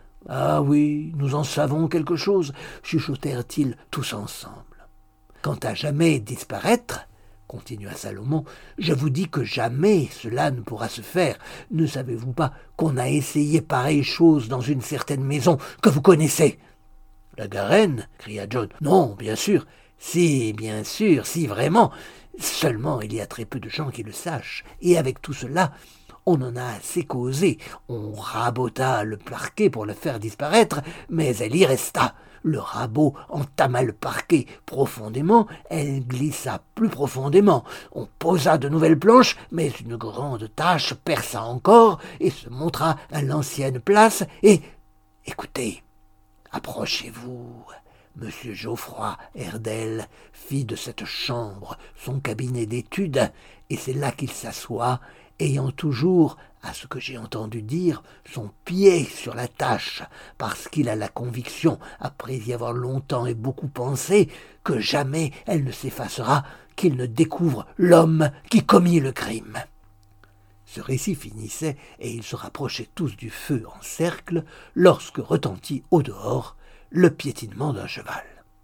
Speaker 1: Ah oui, nous en savons quelque chose, » chuchotèrent-ils tous ensemble. « Quant à jamais disparaître, » continua Salomon, « je vous dis que jamais cela ne pourra se faire. Ne savez-vous pas qu'on a essayé pareille chose dans une certaine maison que vous connaissez ?»« La Garenne » cria John. « Non, bien sûr. » « Si, bien sûr, si, vraiment. Seulement, il y a très peu de gens qui le sachent. Et avec tout cela, on en a assez causé. On rabota le parquet pour le faire disparaître, mais elle y resta. Le rabot entama le parquet profondément, elle glissa plus profondément. On posa de nouvelles planches, mais une grande tache perça encore et se montra à l'ancienne place. Et, écoutez, approchez-vous. Monsieur Geoffroy Airedale fit de cette chambre son cabinet d'études, et c'est là qu'il s'assoit, ayant toujours, à ce que j'ai entendu dire, son pied sur la tâche, parce qu'il a la conviction, après y avoir longtemps et beaucoup pensé, que jamais elle ne s'effacera, qu'il ne découvre l'homme qui commit le crime. » Ce récit finissait, et ils se rapprochaient tous du feu en cercle, lorsque retentit au dehors le piétinement d'un cheval.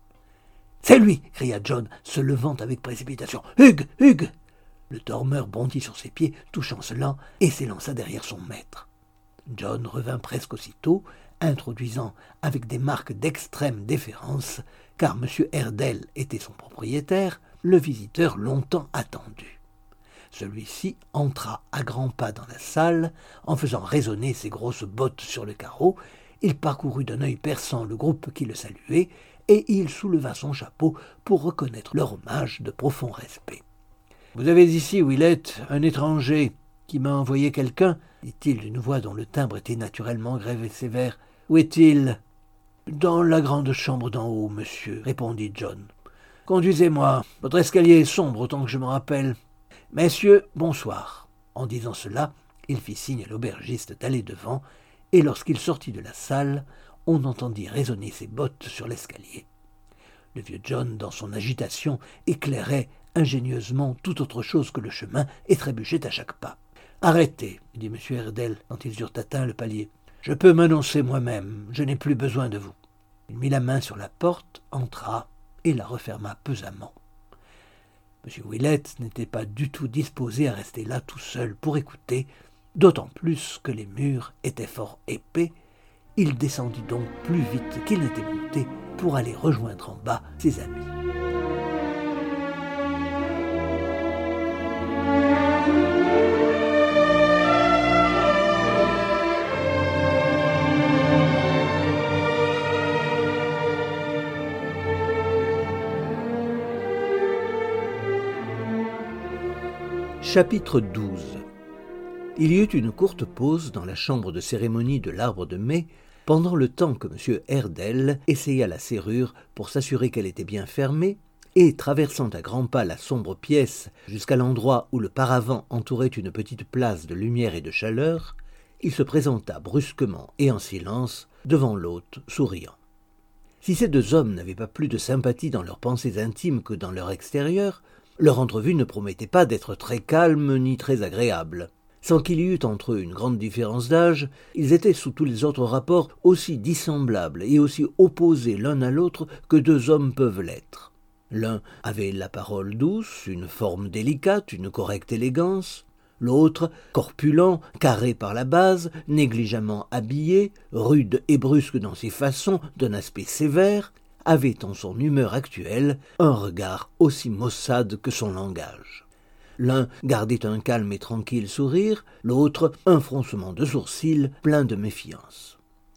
Speaker 1: « C'est lui !» cria John, se levant avec précipitation. « Hugues, Hugues !» Le dormeur bondit sur ses pieds, tout chancelant, et s'élança derrière son maître. John revint presque aussitôt, introduisant avec des marques d'extrême déférence, car M. Airedale était son propriétaire, le visiteur longtemps attendu. Celui-ci entra à grands pas dans la salle, en faisant résonner ses grosses bottes sur le carreau. Il parcourut d'un œil perçant le groupe qui le saluait, et il souleva son chapeau pour reconnaître leur hommage de profond respect. « Vous avez ici, Willett, un étranger qui m'a envoyé quelqu'un, » dit-il d'une voix dont le timbre était naturellement grave et sévère. « Où est-il ?»« Dans la grande chambre d'en haut, monsieur, » répondit John. « Conduisez-moi, votre escalier est sombre autant que je m'en rappelle. Messieurs, bonsoir. » En disant cela, il fit signe à l'aubergiste d'aller devant, et lorsqu'il sortit de la salle, on entendit résonner ses bottes sur l'escalier. Le vieux John, dans son agitation, éclairait ingénieusement toute autre chose que le chemin et trébuchait à chaque pas. « Arrêtez, » dit M. Airedale quand ils eurent atteint le palier. « Je peux m'annoncer moi-même, je n'ai plus besoin de vous. » Il mit la main sur la porte, entra et la referma pesamment. M. Willett n'était pas du tout disposé à rester là tout seul pour écouter, d'autant plus que les murs étaient fort épais. Il descendit donc plus vite qu'il n'était monté pour aller rejoindre en bas ses amis. Chapitre douze. Il y eut une courte pause dans la chambre de cérémonie de l'Arbre de Mai, pendant le temps que M. Herdel essaya la serrure pour s'assurer qu'elle était bien fermée, et, traversant à grands pas la sombre pièce jusqu'à l'endroit où le paravent entourait une petite place de lumière et de chaleur, il se présenta brusquement et en silence devant l'hôte, souriant. Si ces deux hommes n'avaient pas plus de sympathie dans leurs pensées intimes que dans leur extérieur, leur entrevue ne promettait pas d'être très calme ni très agréable. Sans qu'il y eût entre eux une grande différence d'âge, ils étaient sous tous les autres rapports aussi dissemblables et aussi opposés l'un à l'autre que deux hommes peuvent l'être. L'un avait la parole douce, une forme délicate, une correcte élégance. L'autre, corpulent, carré par la base, négligemment habillé, rude et brusque dans ses façons, d'un aspect sévère, avait en son humeur actuelle un regard aussi maussade que son langage. L'un gardait un calme et tranquille sourire, l'autre un froncement de sourcils plein de méfiance.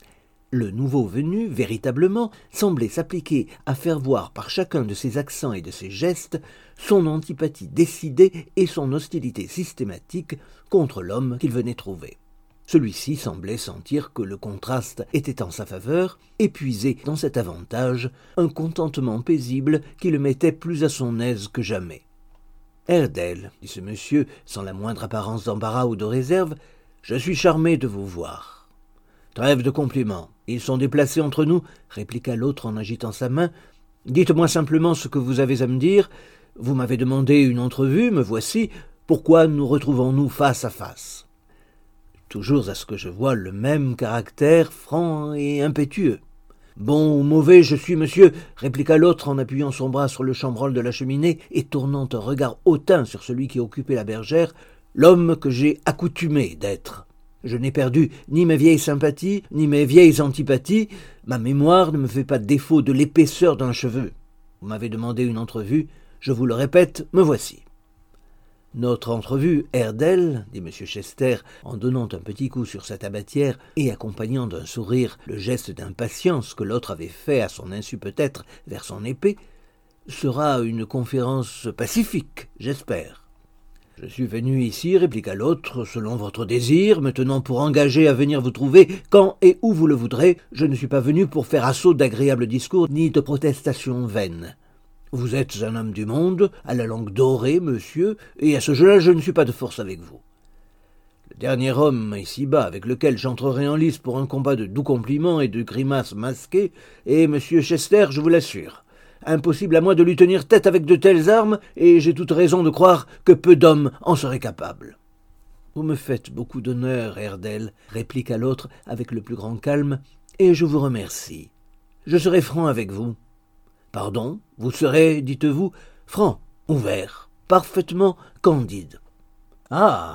Speaker 1: Le nouveau venu, véritablement, semblait s'appliquer à faire voir par chacun de ses accents et de ses gestes son antipathie décidée et son hostilité systématique contre l'homme qu'il venait trouver. Celui-ci semblait sentir que le contraste était en sa faveur et puisait dans cet avantage un contentement paisible qui le mettait plus à son aise que jamais. « Herdel, dit ce monsieur, sans la moindre apparence d'embarras ou de réserve, je suis charmé de vous voir. »« Trêve de compliments. Ils sont déplacés entre nous, » répliqua l'autre en agitant sa main. « Dites-moi simplement ce que vous avez à me dire. Vous m'avez demandé une entrevue, me voici. Pourquoi nous retrouvons-nous face à face ?» Toujours à ce que je vois le même caractère franc et impétueux. « Bon ou mauvais je suis, monsieur, » répliqua l'autre en appuyant son bras sur le chambranle de la cheminée et tournant un regard hautain sur celui qui occupait la bergère, « l'homme que j'ai accoutumé d'être. Je n'ai perdu ni mes vieilles sympathies, ni mes vieilles antipathies. Ma mémoire ne me fait pas défaut de l'épaisseur d'un cheveu. Vous m'avez demandé une entrevue, je vous le répète, me voici. » Notre entrevue, Herdel, dit M. Chester, en donnant un petit coup sur sa tabatière et accompagnant d'un sourire le geste d'impatience que l'autre avait fait, à son insu peut-être, vers son épée, sera une conférence pacifique, j'espère. « Je suis venu ici, répliqua l'autre, selon votre désir, me tenant pour engagé à venir vous trouver quand et où vous le voudrez. Je ne suis pas venu pour faire assaut d'agréables discours ni de protestations vaines. Vous êtes un homme du monde, à la langue dorée, monsieur, et à ce jeu-là, je ne suis pas de force avec vous. Le dernier homme ici-bas avec lequel j'entrerai en lice pour un combat de doux compliments et de grimaces masquées est monsieur Chester, je vous l'assure. Impossible à moi de lui tenir tête avec de telles armes, et j'ai toute raison de croire que peu d'hommes en seraient capables. »« Vous me faites beaucoup d'honneur, Herdel, » répliqua l'autre avec le plus grand calme, « et je vous remercie. Je serai franc avec vous. » « Pardon, vous serez, dites-vous, franc, ouvert, parfaitement candide. »« Ah !»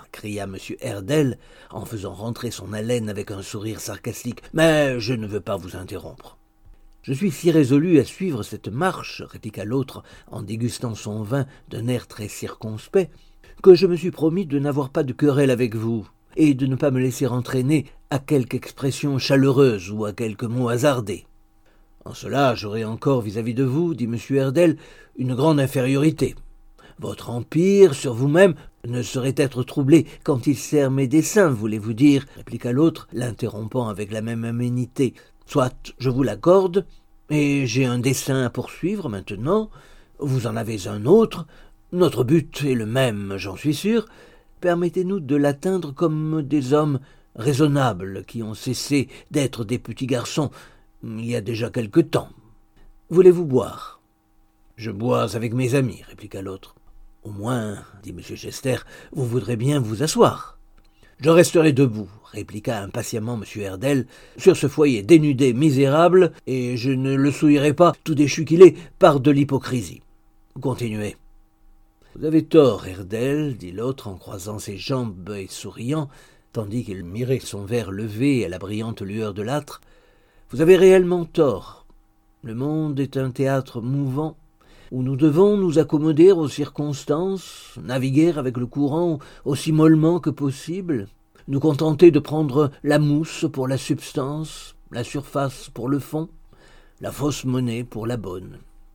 Speaker 1: cria M. Herdel, en faisant rentrer son haleine avec un sourire sarcastique, « mais je ne veux pas vous interrompre. »« Je suis si résolu à suivre cette marche, » répliqua l'autre en dégustant son vin d'un air très circonspect, « que je me suis promis de n'avoir pas de querelle avec vous, et de ne pas me laisser entraîner à quelque expression chaleureuse ou à quelque mot hasardé. En cela, j'aurai encore vis-à-vis de vous, dit M. Herdel, une grande infériorité. Votre empire sur vous-même ne saurait être troublé quand il sert mes desseins, voulez-vous dire, répliqua l'autre, l'interrompant avec la même aménité. Soit, je vous l'accorde, et j'ai un dessein à poursuivre maintenant, vous en avez un autre, notre but est le même, j'en suis sûr. Permettez-nous de l'atteindre comme des hommes raisonnables qui ont cessé d'être des petits garçons, il y a déjà quelque temps. Voulez-vous boire ? » ?»« Je bois avec mes amis, » répliqua l'autre. « Au moins, dit M. Chester, vous voudrez bien vous asseoir. »« Je resterai debout, » répliqua impatiemment M. Herdel, « sur ce foyer dénudé, misérable, et je ne le souillerai pas, tout déchu qu'il est, par de l'hypocrisie. Continuez. »« Vous avez tort, Herdel, dit l'autre en croisant ses jambes et souriant, tandis qu'il mirait son verre levé à la brillante lueur de l'âtre. Vous avez réellement tort. Le monde est un théâtre mouvant où nous devons nous accommoder aux circonstances, naviguer avec le courant aussi mollement que possible, nous contenter de prendre la mousse pour la substance, la surface pour le fond, la fausse monnaie pour la bonne.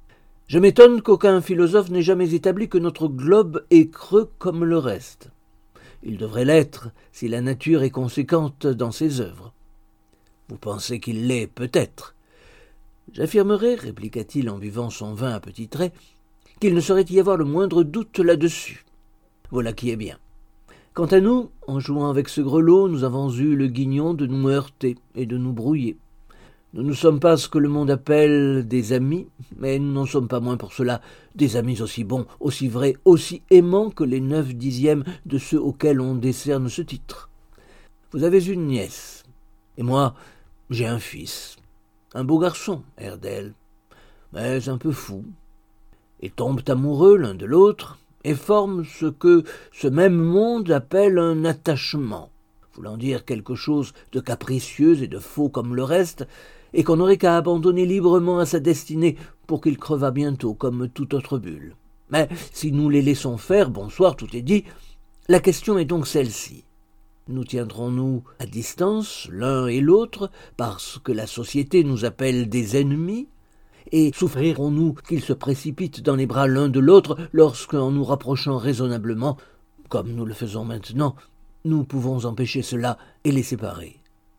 Speaker 1: Je m'étonne qu'aucun philosophe n'ait jamais établi que notre globe est creux comme le reste. Il devrait l'être si la nature est conséquente dans ses œuvres. Vous pensez qu'il l'est peut-être. J'affirmerai, répliqua-t-il en buvant son vin à petits traits, qu'il ne saurait y avoir le moindre doute là-dessus. Voilà qui est bien. Quant à nous, en jouant avec ce grelot, nous avons eu le guignon de nous heurter et de nous brouiller. Nous ne sommes pas ce que le monde appelle des amis, mais nous n'en sommes pas moins pour cela des amis aussi bons, aussi vrais, aussi aimants que les neuf dixièmes de ceux auxquels on décerne ce titre. Vous avez une nièce, et moi, j'ai un fils. Un beau garçon, Erdel, mais un peu fou. Ils tombent amoureux l'un de l'autre et forment ce que ce même monde appelle un attachement, voulant dire quelque chose de capricieux et de faux comme le reste, et qu'on n'aurait qu'à abandonner librement à sa destinée pour qu'il crevât bientôt comme toute autre bulle. Mais si nous les laissons faire, bonsoir, tout est dit. La question est donc celle-ci. Nous tiendrons-nous à distance, l'un et l'autre, parce que la société nous appelle des ennemis, et souffrirons-nous qu'ils se précipitent dans les bras l'un de l'autre lorsqu'en nous rapprochant raisonnablement, comme nous le faisons maintenant, nous pouvons empêcher cela et les séparer.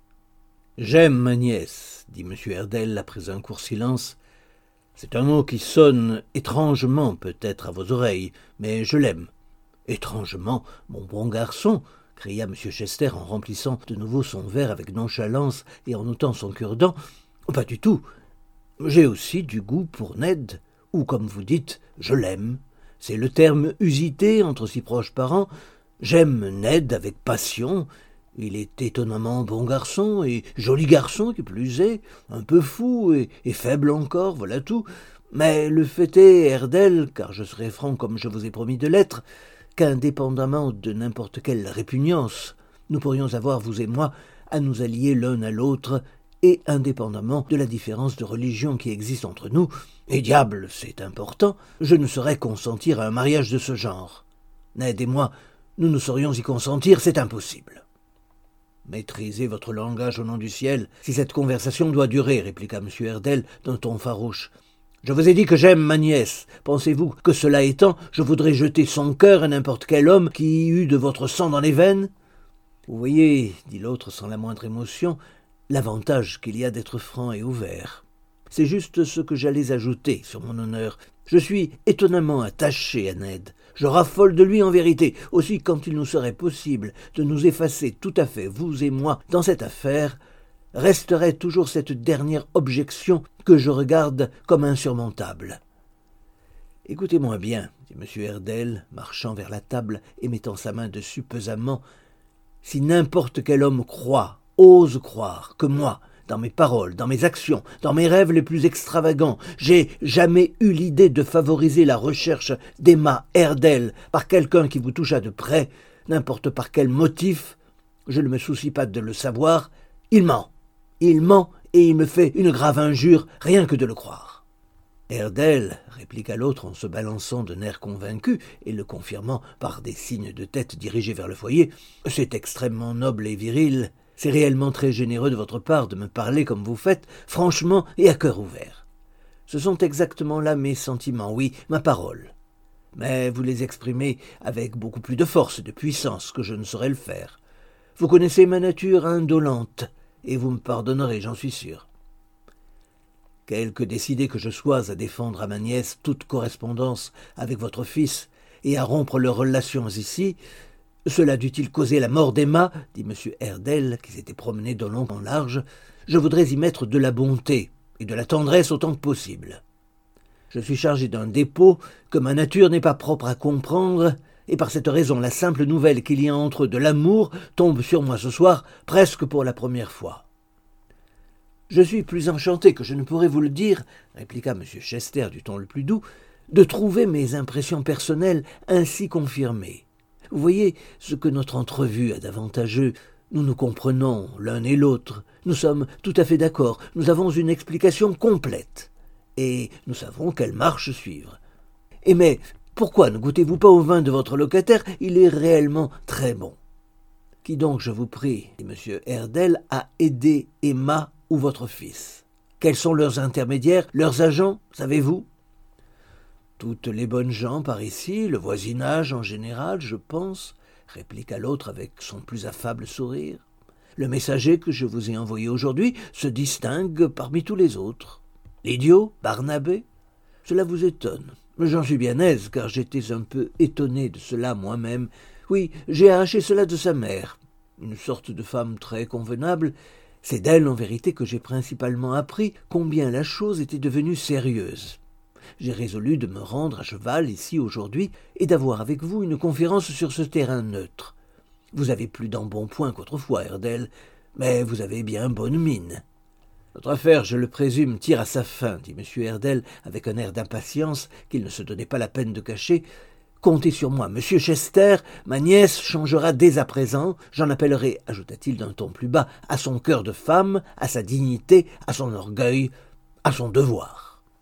Speaker 1: « J'aime ma nièce, » dit M. Erdel après un court silence. « C'est un mot qui sonne étrangement peut-être à vos oreilles, mais je l'aime. »« Étrangement, mon bon garçon !» cria M. Chester en remplissant de nouveau son verre avec nonchalance et en ôtant son cure-dent. « Pas du tout. J'ai aussi du goût pour Ned, ou comme vous dites, je l'aime. C'est le terme usité entre si proches parents. J'aime Ned avec passion. Il est étonnamment bon garçon, et joli garçon qui plus est, un peu fou et, et faible encore, voilà tout. Mais le fait est, Erdel, car je serai franc comme je vous ai promis de l'être, qu'indépendamment de n'importe quelle répugnance, nous pourrions avoir, vous et moi, à nous allier l'un à l'autre, et indépendamment de la différence de religion qui existe entre nous, et diable, c'est important, je ne saurais consentir à un mariage de ce genre. Ned et moi, nous ne saurions y consentir, c'est impossible. Maîtrisez votre langage au nom du ciel, si cette conversation doit durer, répliqua M. Erdel d'un ton farouche. Je vous ai dit que j'aime ma nièce. Pensez-vous que cela étant, je voudrais jeter son cœur à n'importe quel homme qui eût de votre sang dans les veines? Vous voyez, dit l'autre sans la moindre émotion, l'avantage qu'il y a d'être franc et ouvert. C'est juste ce que j'allais ajouter, sur mon honneur. Je suis étonnamment attaché à Ned. Je raffole de lui en vérité. Aussi, quand il nous serait possible de nous effacer tout à fait, vous et moi, dans cette affaire, resterait toujours cette dernière objection que je regarde comme insurmontable. « Écoutez-moi bien, dit M. Erdel, marchant vers la table et mettant sa main dessus pesamment, si n'importe quel homme croit, ose croire que moi, dans mes paroles, dans mes actions, dans mes rêves les plus extravagants, j'ai jamais eu l'idée de favoriser la recherche d'Emma Erdel par quelqu'un qui vous toucha de près, n'importe par quel motif, je ne me soucie pas de le savoir, il ment. Il ment et il me fait une grave injure, rien que de le croire. Erdel, répliqua l'autre en se balançant d'un air convaincu et le confirmant par des signes de tête dirigés vers le foyer, c'est extrêmement noble et viril. C'est réellement très généreux de votre part de me parler comme vous faites, franchement et à cœur ouvert. Ce sont exactement là mes sentiments, oui, ma parole. Mais vous les exprimez avec beaucoup plus de force et de puissance que je ne saurais le faire. Vous connaissez ma nature indolente, et vous me pardonnerez, j'en suis sûr. Quelque décidé que je sois à défendre à ma nièce toute correspondance avec votre fils et à rompre leurs relations ici, cela dût-il causer la mort d'Emma, dit M. Erdel, qui s'était promené de long en large, je voudrais y mettre de la bonté et de la tendresse autant que possible. Je suis chargé d'un dépôt que ma nature n'est pas propre à comprendre, et par cette raison la simple nouvelle qu'il y a entre eux de l'amour tombe sur moi ce soir presque pour la première fois. « Je suis plus enchanté que je ne pourrais vous le dire, répliqua M. Chester du ton le plus doux, de trouver mes impressions personnelles ainsi confirmées. Vous voyez ce que notre entrevue a d'avantageux. Nous nous comprenons l'un et l'autre. Nous sommes tout à fait d'accord. Nous avons une explication complète. Et nous savons quelle marche suivre. Et mais, pourquoi ne goûtez-vous pas au vin de votre locataire? Il est réellement très bon. Qui donc, je vous prie, dit M. Erdel, a aidé Emma ou votre fils? Quels sont leurs intermédiaires, leurs agents, savez-vous? Toutes les bonnes gens par ici, le voisinage en général, je pense, répliqua l'autre avec son plus affable sourire. Le messager que je vous ai envoyé aujourd'hui se distingue parmi tous les autres. L'idiot, Barnabé, cela vous étonne. Mais j'en suis bien aise, car j'étais un peu étonné de cela moi-même. Oui, j'ai arraché cela de sa mère. Une sorte de femme très convenable. C'est d'elle, en vérité, que j'ai principalement appris combien la chose était devenue sérieuse. J'ai résolu de me rendre à cheval ici aujourd'hui et d'avoir avec vous une conférence sur ce terrain neutre. Vous avez plus d'embonpoint qu'autrefois, Herdel, mais vous avez bien bonne mine. Notre affaire, je le présume, tire à sa fin, dit M. Herdel avec un air d'impatience qu'il ne se donnait pas la peine de cacher. Comptez sur moi, Monsieur Chester, ma nièce changera dès à présent, j'en appellerai, ajouta-t-il d'un ton plus bas, à son cœur de femme, à sa dignité, à son orgueil, à son devoir.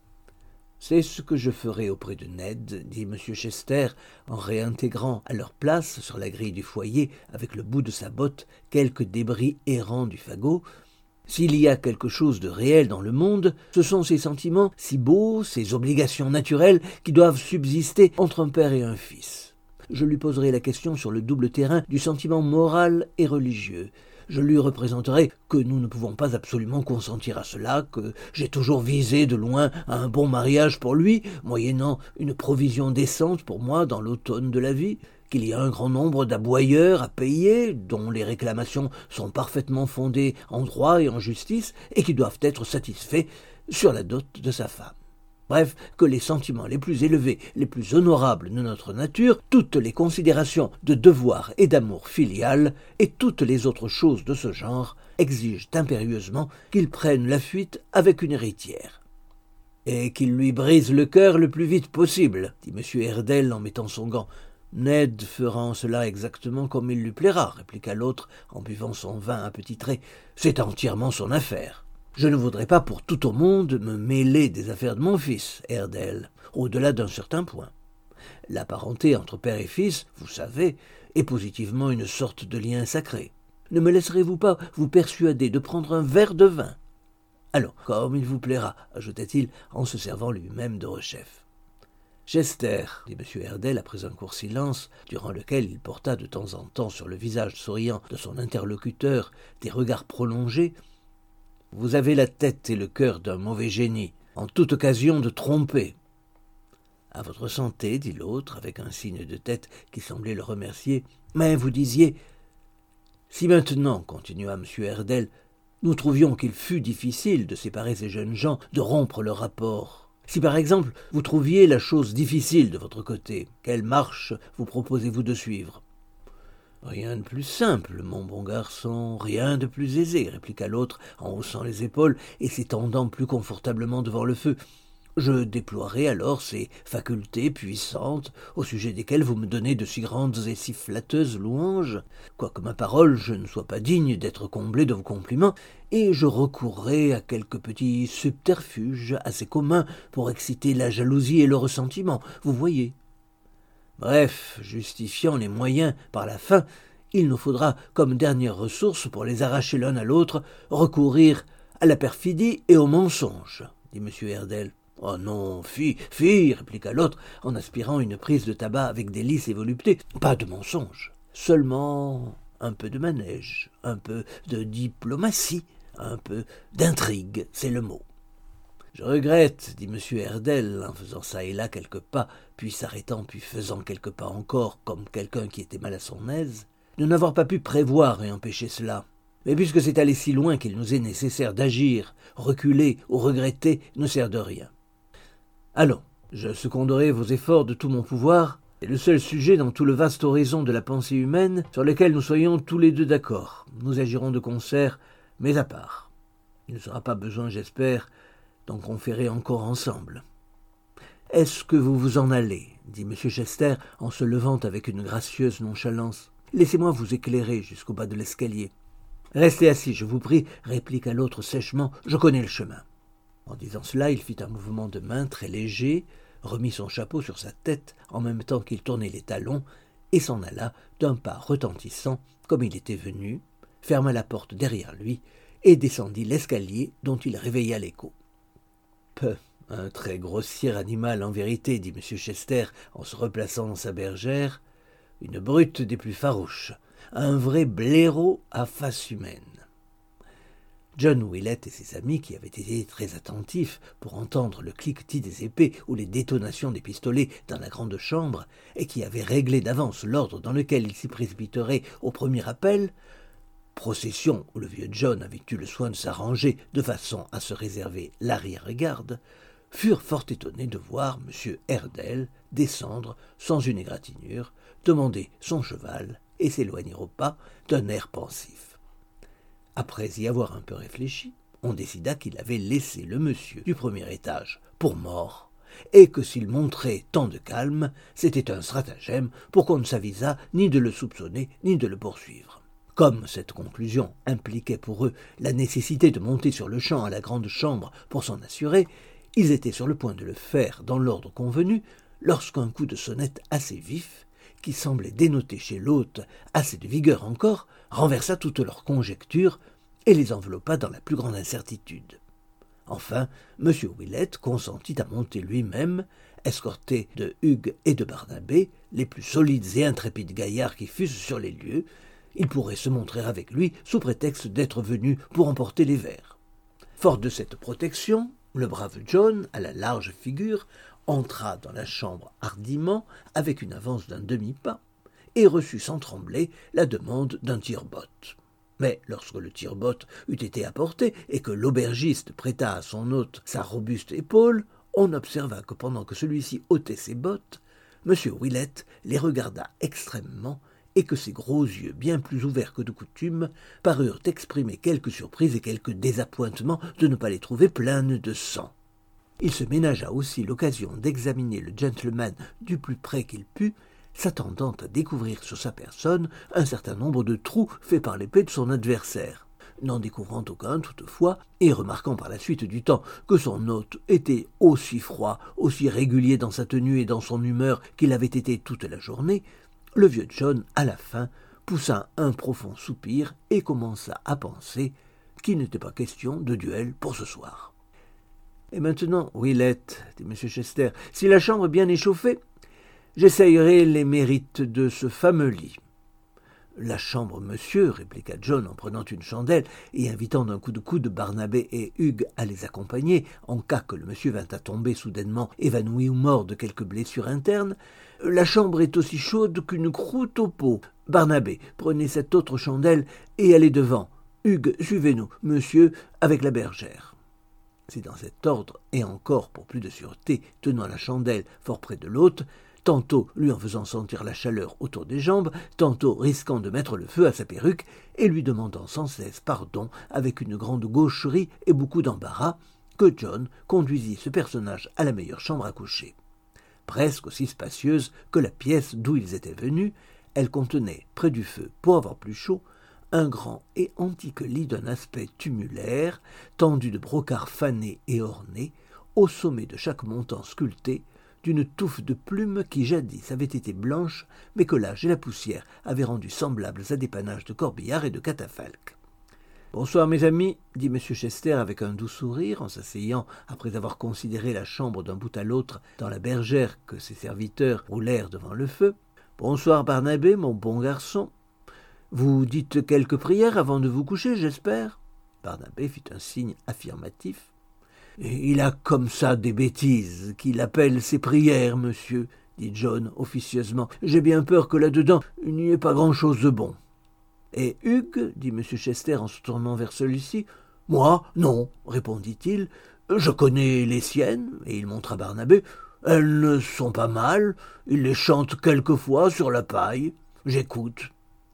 Speaker 1: C'est ce que je ferai auprès de Ned, dit M. Chester, en réintégrant à leur place sur la grille du foyer, avec le bout de sa botte, quelques débris errants du fagot. S'il y a quelque chose de réel dans le monde, ce sont ces sentiments si beaux, ces obligations naturelles qui doivent subsister entre un père et un fils. Je lui poserai la question sur le double terrain du sentiment moral et religieux. Je lui représenterai que nous ne pouvons pas absolument consentir à cela, que j'ai toujours visé de loin à un bon mariage pour lui, moyennant une provision décente pour moi dans l'automne de la vie, qu'il y a un grand nombre d'aboyeurs à payer, dont les réclamations sont parfaitement fondées en droit et en justice, et qui doivent être satisfaits sur la dot de sa femme. Bref, que les sentiments les plus élevés, les plus honorables de notre nature, toutes les considérations de devoir et d'amour filial, et toutes les autres choses de ce genre, exigent impérieusement qu'il prenne la fuite avec une héritière. « Et qu'il lui brise le cœur le plus vite possible, » dit M. Herdel en mettant son gant. « Ned fera en cela exactement comme il lui plaira, » répliqua l'autre en buvant son vin à petits traits. « C'est entièrement son affaire. » Je ne voudrais pas pour tout au monde me mêler des affaires de mon fils, Herdel, au-delà d'un certain point. La parenté entre père et fils, vous savez, est positivement une sorte de lien sacré. Ne me laisserez-vous pas vous persuader de prendre un verre de vin? Allons, comme il vous plaira, ajouta-t-il en se servant lui-même de rechef. Chester, dit M. Herdel après un court silence, durant lequel il porta de temps en temps sur le visage souriant de son interlocuteur des regards prolongés, vous avez la tête et le cœur d'un mauvais génie, en toute occasion de tromper. À votre santé, dit l'autre, avec un signe de tête qui semblait le remercier. Mais vous disiez, si maintenant, continua M. Herdel, nous trouvions qu'il fût difficile de séparer ces jeunes gens, de rompre leur rapport. Si par exemple vous trouviez la chose difficile de votre côté, quelle marche vous proposez-vous de suivre? Rien de plus simple, mon bon garçon, rien de plus aisé, répliqua l'autre en haussant les épaules et s'étendant plus confortablement devant le feu. Je déploierai alors ces facultés puissantes au sujet desquelles vous me donnez de si grandes et si flatteuses louanges, quoique ma parole je ne sois pas digne d'être comblé de vos compliments, et je recourrai à quelques petits subterfuges assez communs pour exciter la jalousie et le ressentiment, vous voyez. Bref, justifiant les moyens par la fin, il nous faudra, comme dernière ressource pour les arracher l'un à l'autre, recourir à la perfidie et au mensonge, dit M. Herdel. « Oh non, fi, fi, répliqua l'autre, en aspirant une prise de tabac avec délice et volupté. Pas de mensonge, seulement un peu de manège, un peu de diplomatie, un peu d'intrigue, c'est le mot. » « Je regrette, dit M. Herdel, en faisant ça et là quelques pas, puis s'arrêtant, puis faisant quelques pas encore, comme quelqu'un qui était mal à son aise, de n'avoir pas pu prévoir et empêcher cela. Mais puisque c'est allé si loin qu'il nous est nécessaire d'agir, reculer ou regretter ne sert de rien. Allons, je seconderai vos efforts de tout mon pouvoir. C'est le seul sujet dans tout le vaste horizon de la pensée humaine sur lequel nous soyons tous les deux d'accord. Nous agirons de concert, mais à part. Il ne sera pas besoin, j'espère, d'en conférer encore ensemble. « Est-ce que vous vous en allez ?» dit M. Chester en se levant avec une gracieuse nonchalance. « Laissez-moi vous éclairer jusqu'au bas de l'escalier. »« Restez assis, je vous prie, » répliqua l'autre sèchement, « je connais le chemin. » En disant cela, il fit un mouvement de main très léger, remit son chapeau sur sa tête en même temps qu'il tournait les talons et s'en alla d'un pas retentissant comme il était venu, ferma la porte derrière lui et descendit l'escalier dont il réveilla l'écho. « Peu, Un très grossier animal en vérité, dit M. Chester en se replaçant dans sa bergère. Une brute des plus farouches, un vrai blaireau à face humaine. John Willett et ses amis, qui avaient été très attentifs pour entendre le cliquetis des épées ou les détonations des pistolets dans la grande chambre, et qui avaient réglé d'avance l'ordre dans lequel ils s'y précipiteraient au premier appel, procession où le vieux John avait eu le soin de s'arranger de façon à se réserver l'arrière-garde, furent fort étonnés de voir M. Herdel descendre sans une égratignure, demander son cheval et s'éloigner au pas d'un air pensif. Après y avoir un peu réfléchi, on décida qu'il avait laissé le monsieur du premier étage pour mort, et que s'il montrait tant de calme, c'était un stratagème pour qu'on ne s'avisât ni de le soupçonner ni de le poursuivre. Comme cette conclusion impliquait pour eux la nécessité de monter sur le champ à la grande chambre pour s'en assurer, ils étaient sur le point de le faire dans l'ordre convenu, lorsqu'un coup de sonnette assez vif, qui semblait dénoter chez l'hôte assez de vigueur encore, renversa toutes leurs conjectures et les enveloppa dans la plus grande incertitude. Enfin, M. Willett consentit à monter lui-même, escorté de Hugues et de Barnabé, les plus solides et intrépides gaillards qui fussent sur les lieux. Il pourrait se montrer avec lui sous prétexte d'être venu pour emporter les verres. Fort de cette protection, le brave John, à la large figure, entra dans la chambre hardiment, avec une avance d'un demi-pas, et reçut sans trembler la demande d'un tire-botte. Mais lorsque le tire-botte eut été apporté et que l'aubergiste prêta à son hôte sa robuste épaule, on observa que pendant que celui-ci ôtait ses bottes, M. Willett les regarda extrêmement et que ses gros yeux, bien plus ouverts que de coutume, parurent exprimer quelque surprise et quelque désappointement de ne pas les trouver pleines de sang. Il se ménagea aussi l'occasion d'examiner le gentleman du plus près qu'il put, s'attendant à découvrir sur sa personne un certain nombre de trous faits par l'épée de son adversaire, n'en découvrant aucun toutefois, et remarquant par la suite du temps que son hôte était aussi froid, aussi régulier dans sa tenue et dans son humeur qu'il avait été toute la journée, le vieux John, à la fin, poussa un profond soupir et commença à penser qu'il n'était pas question de duel pour ce soir. « Et maintenant, Willett, dit M. Chester, si la chambre est bien échauffée, j'essayerai les mérites de ce fameux lit. »« La chambre, monsieur, » répliqua John en prenant une chandelle et invitant d'un coup de coude Barnabé et Hugues à les accompagner, en cas que le monsieur vînt à tomber soudainement évanoui ou mort de quelque blessure interne. « La chambre est aussi chaude qu'une croûte au pot. Barnabé, prenez cette autre chandelle et allez devant. Hugues, suivez-nous, monsieur, avec la bergère. » C'est dans cet ordre, et encore pour plus de sûreté, tenant la chandelle fort près de l'hôte, tantôt lui en faisant sentir la chaleur autour des jambes, tantôt risquant de mettre le feu à sa perruque, et lui demandant sans cesse pardon avec une grande gaucherie et beaucoup d'embarras, que John conduisit ce personnage à la meilleure chambre à coucher. Presque aussi spacieuse que la pièce d'où ils étaient venus, elle contenait, près du feu, pour avoir plus chaud, un grand et antique lit d'un aspect tumulaire, tendu de brocarts fanés et ornés, au sommet de chaque montant sculpté, d'une touffe de plumes qui jadis avait été blanche, mais que l'âge et la poussière avaient rendues semblables à des panaches de corbillards et de catafalques. « Bonsoir, mes amis, » dit M. Chester avec un doux sourire, en s'asseyant après avoir considéré la chambre d'un bout à l'autre dans la bergère que ses serviteurs roulèrent devant le feu. « Bonsoir, Barnabé, mon bon garçon. Vous dites quelques prières avant de vous coucher, j'espère ?» Barnabé fit un signe affirmatif. « Il a comme ça des bêtises qu'il appelle ses prières, monsieur, » dit John officieusement. « J'ai bien peur que là-dedans, il n'y ait pas grand-chose de bon. »« Et Hugues, » dit M. Chester en se tournant vers celui-ci. « Moi, non, » répondit-il. « Je connais les siennes, » et il montra Barnabé. « Elles ne sont pas mal, il les chante quelquefois sur la paille. J'écoute. »«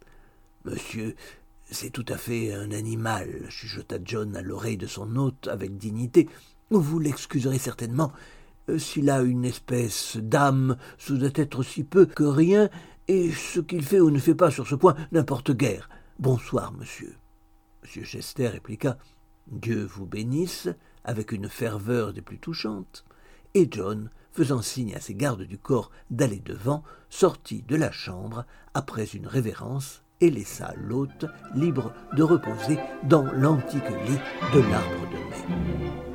Speaker 1: Monsieur, c'est tout à fait un animal, » chuchota John à l'oreille de son hôte avec dignité. « Vous l'excuserez certainement. S'il a une espèce d'âme, ce doit être si peu que rien, et ce qu'il fait ou ne fait pas sur ce point n'importe guère. Bonsoir, monsieur. » M. Chester répliqua « Dieu vous bénisse » avec une ferveur des plus touchantes, et John, faisant signe à ses gardes du corps d'aller devant, sortit de la chambre après une révérence et laissa l'hôte libre de reposer dans l'antique lit de l'arbre de mai.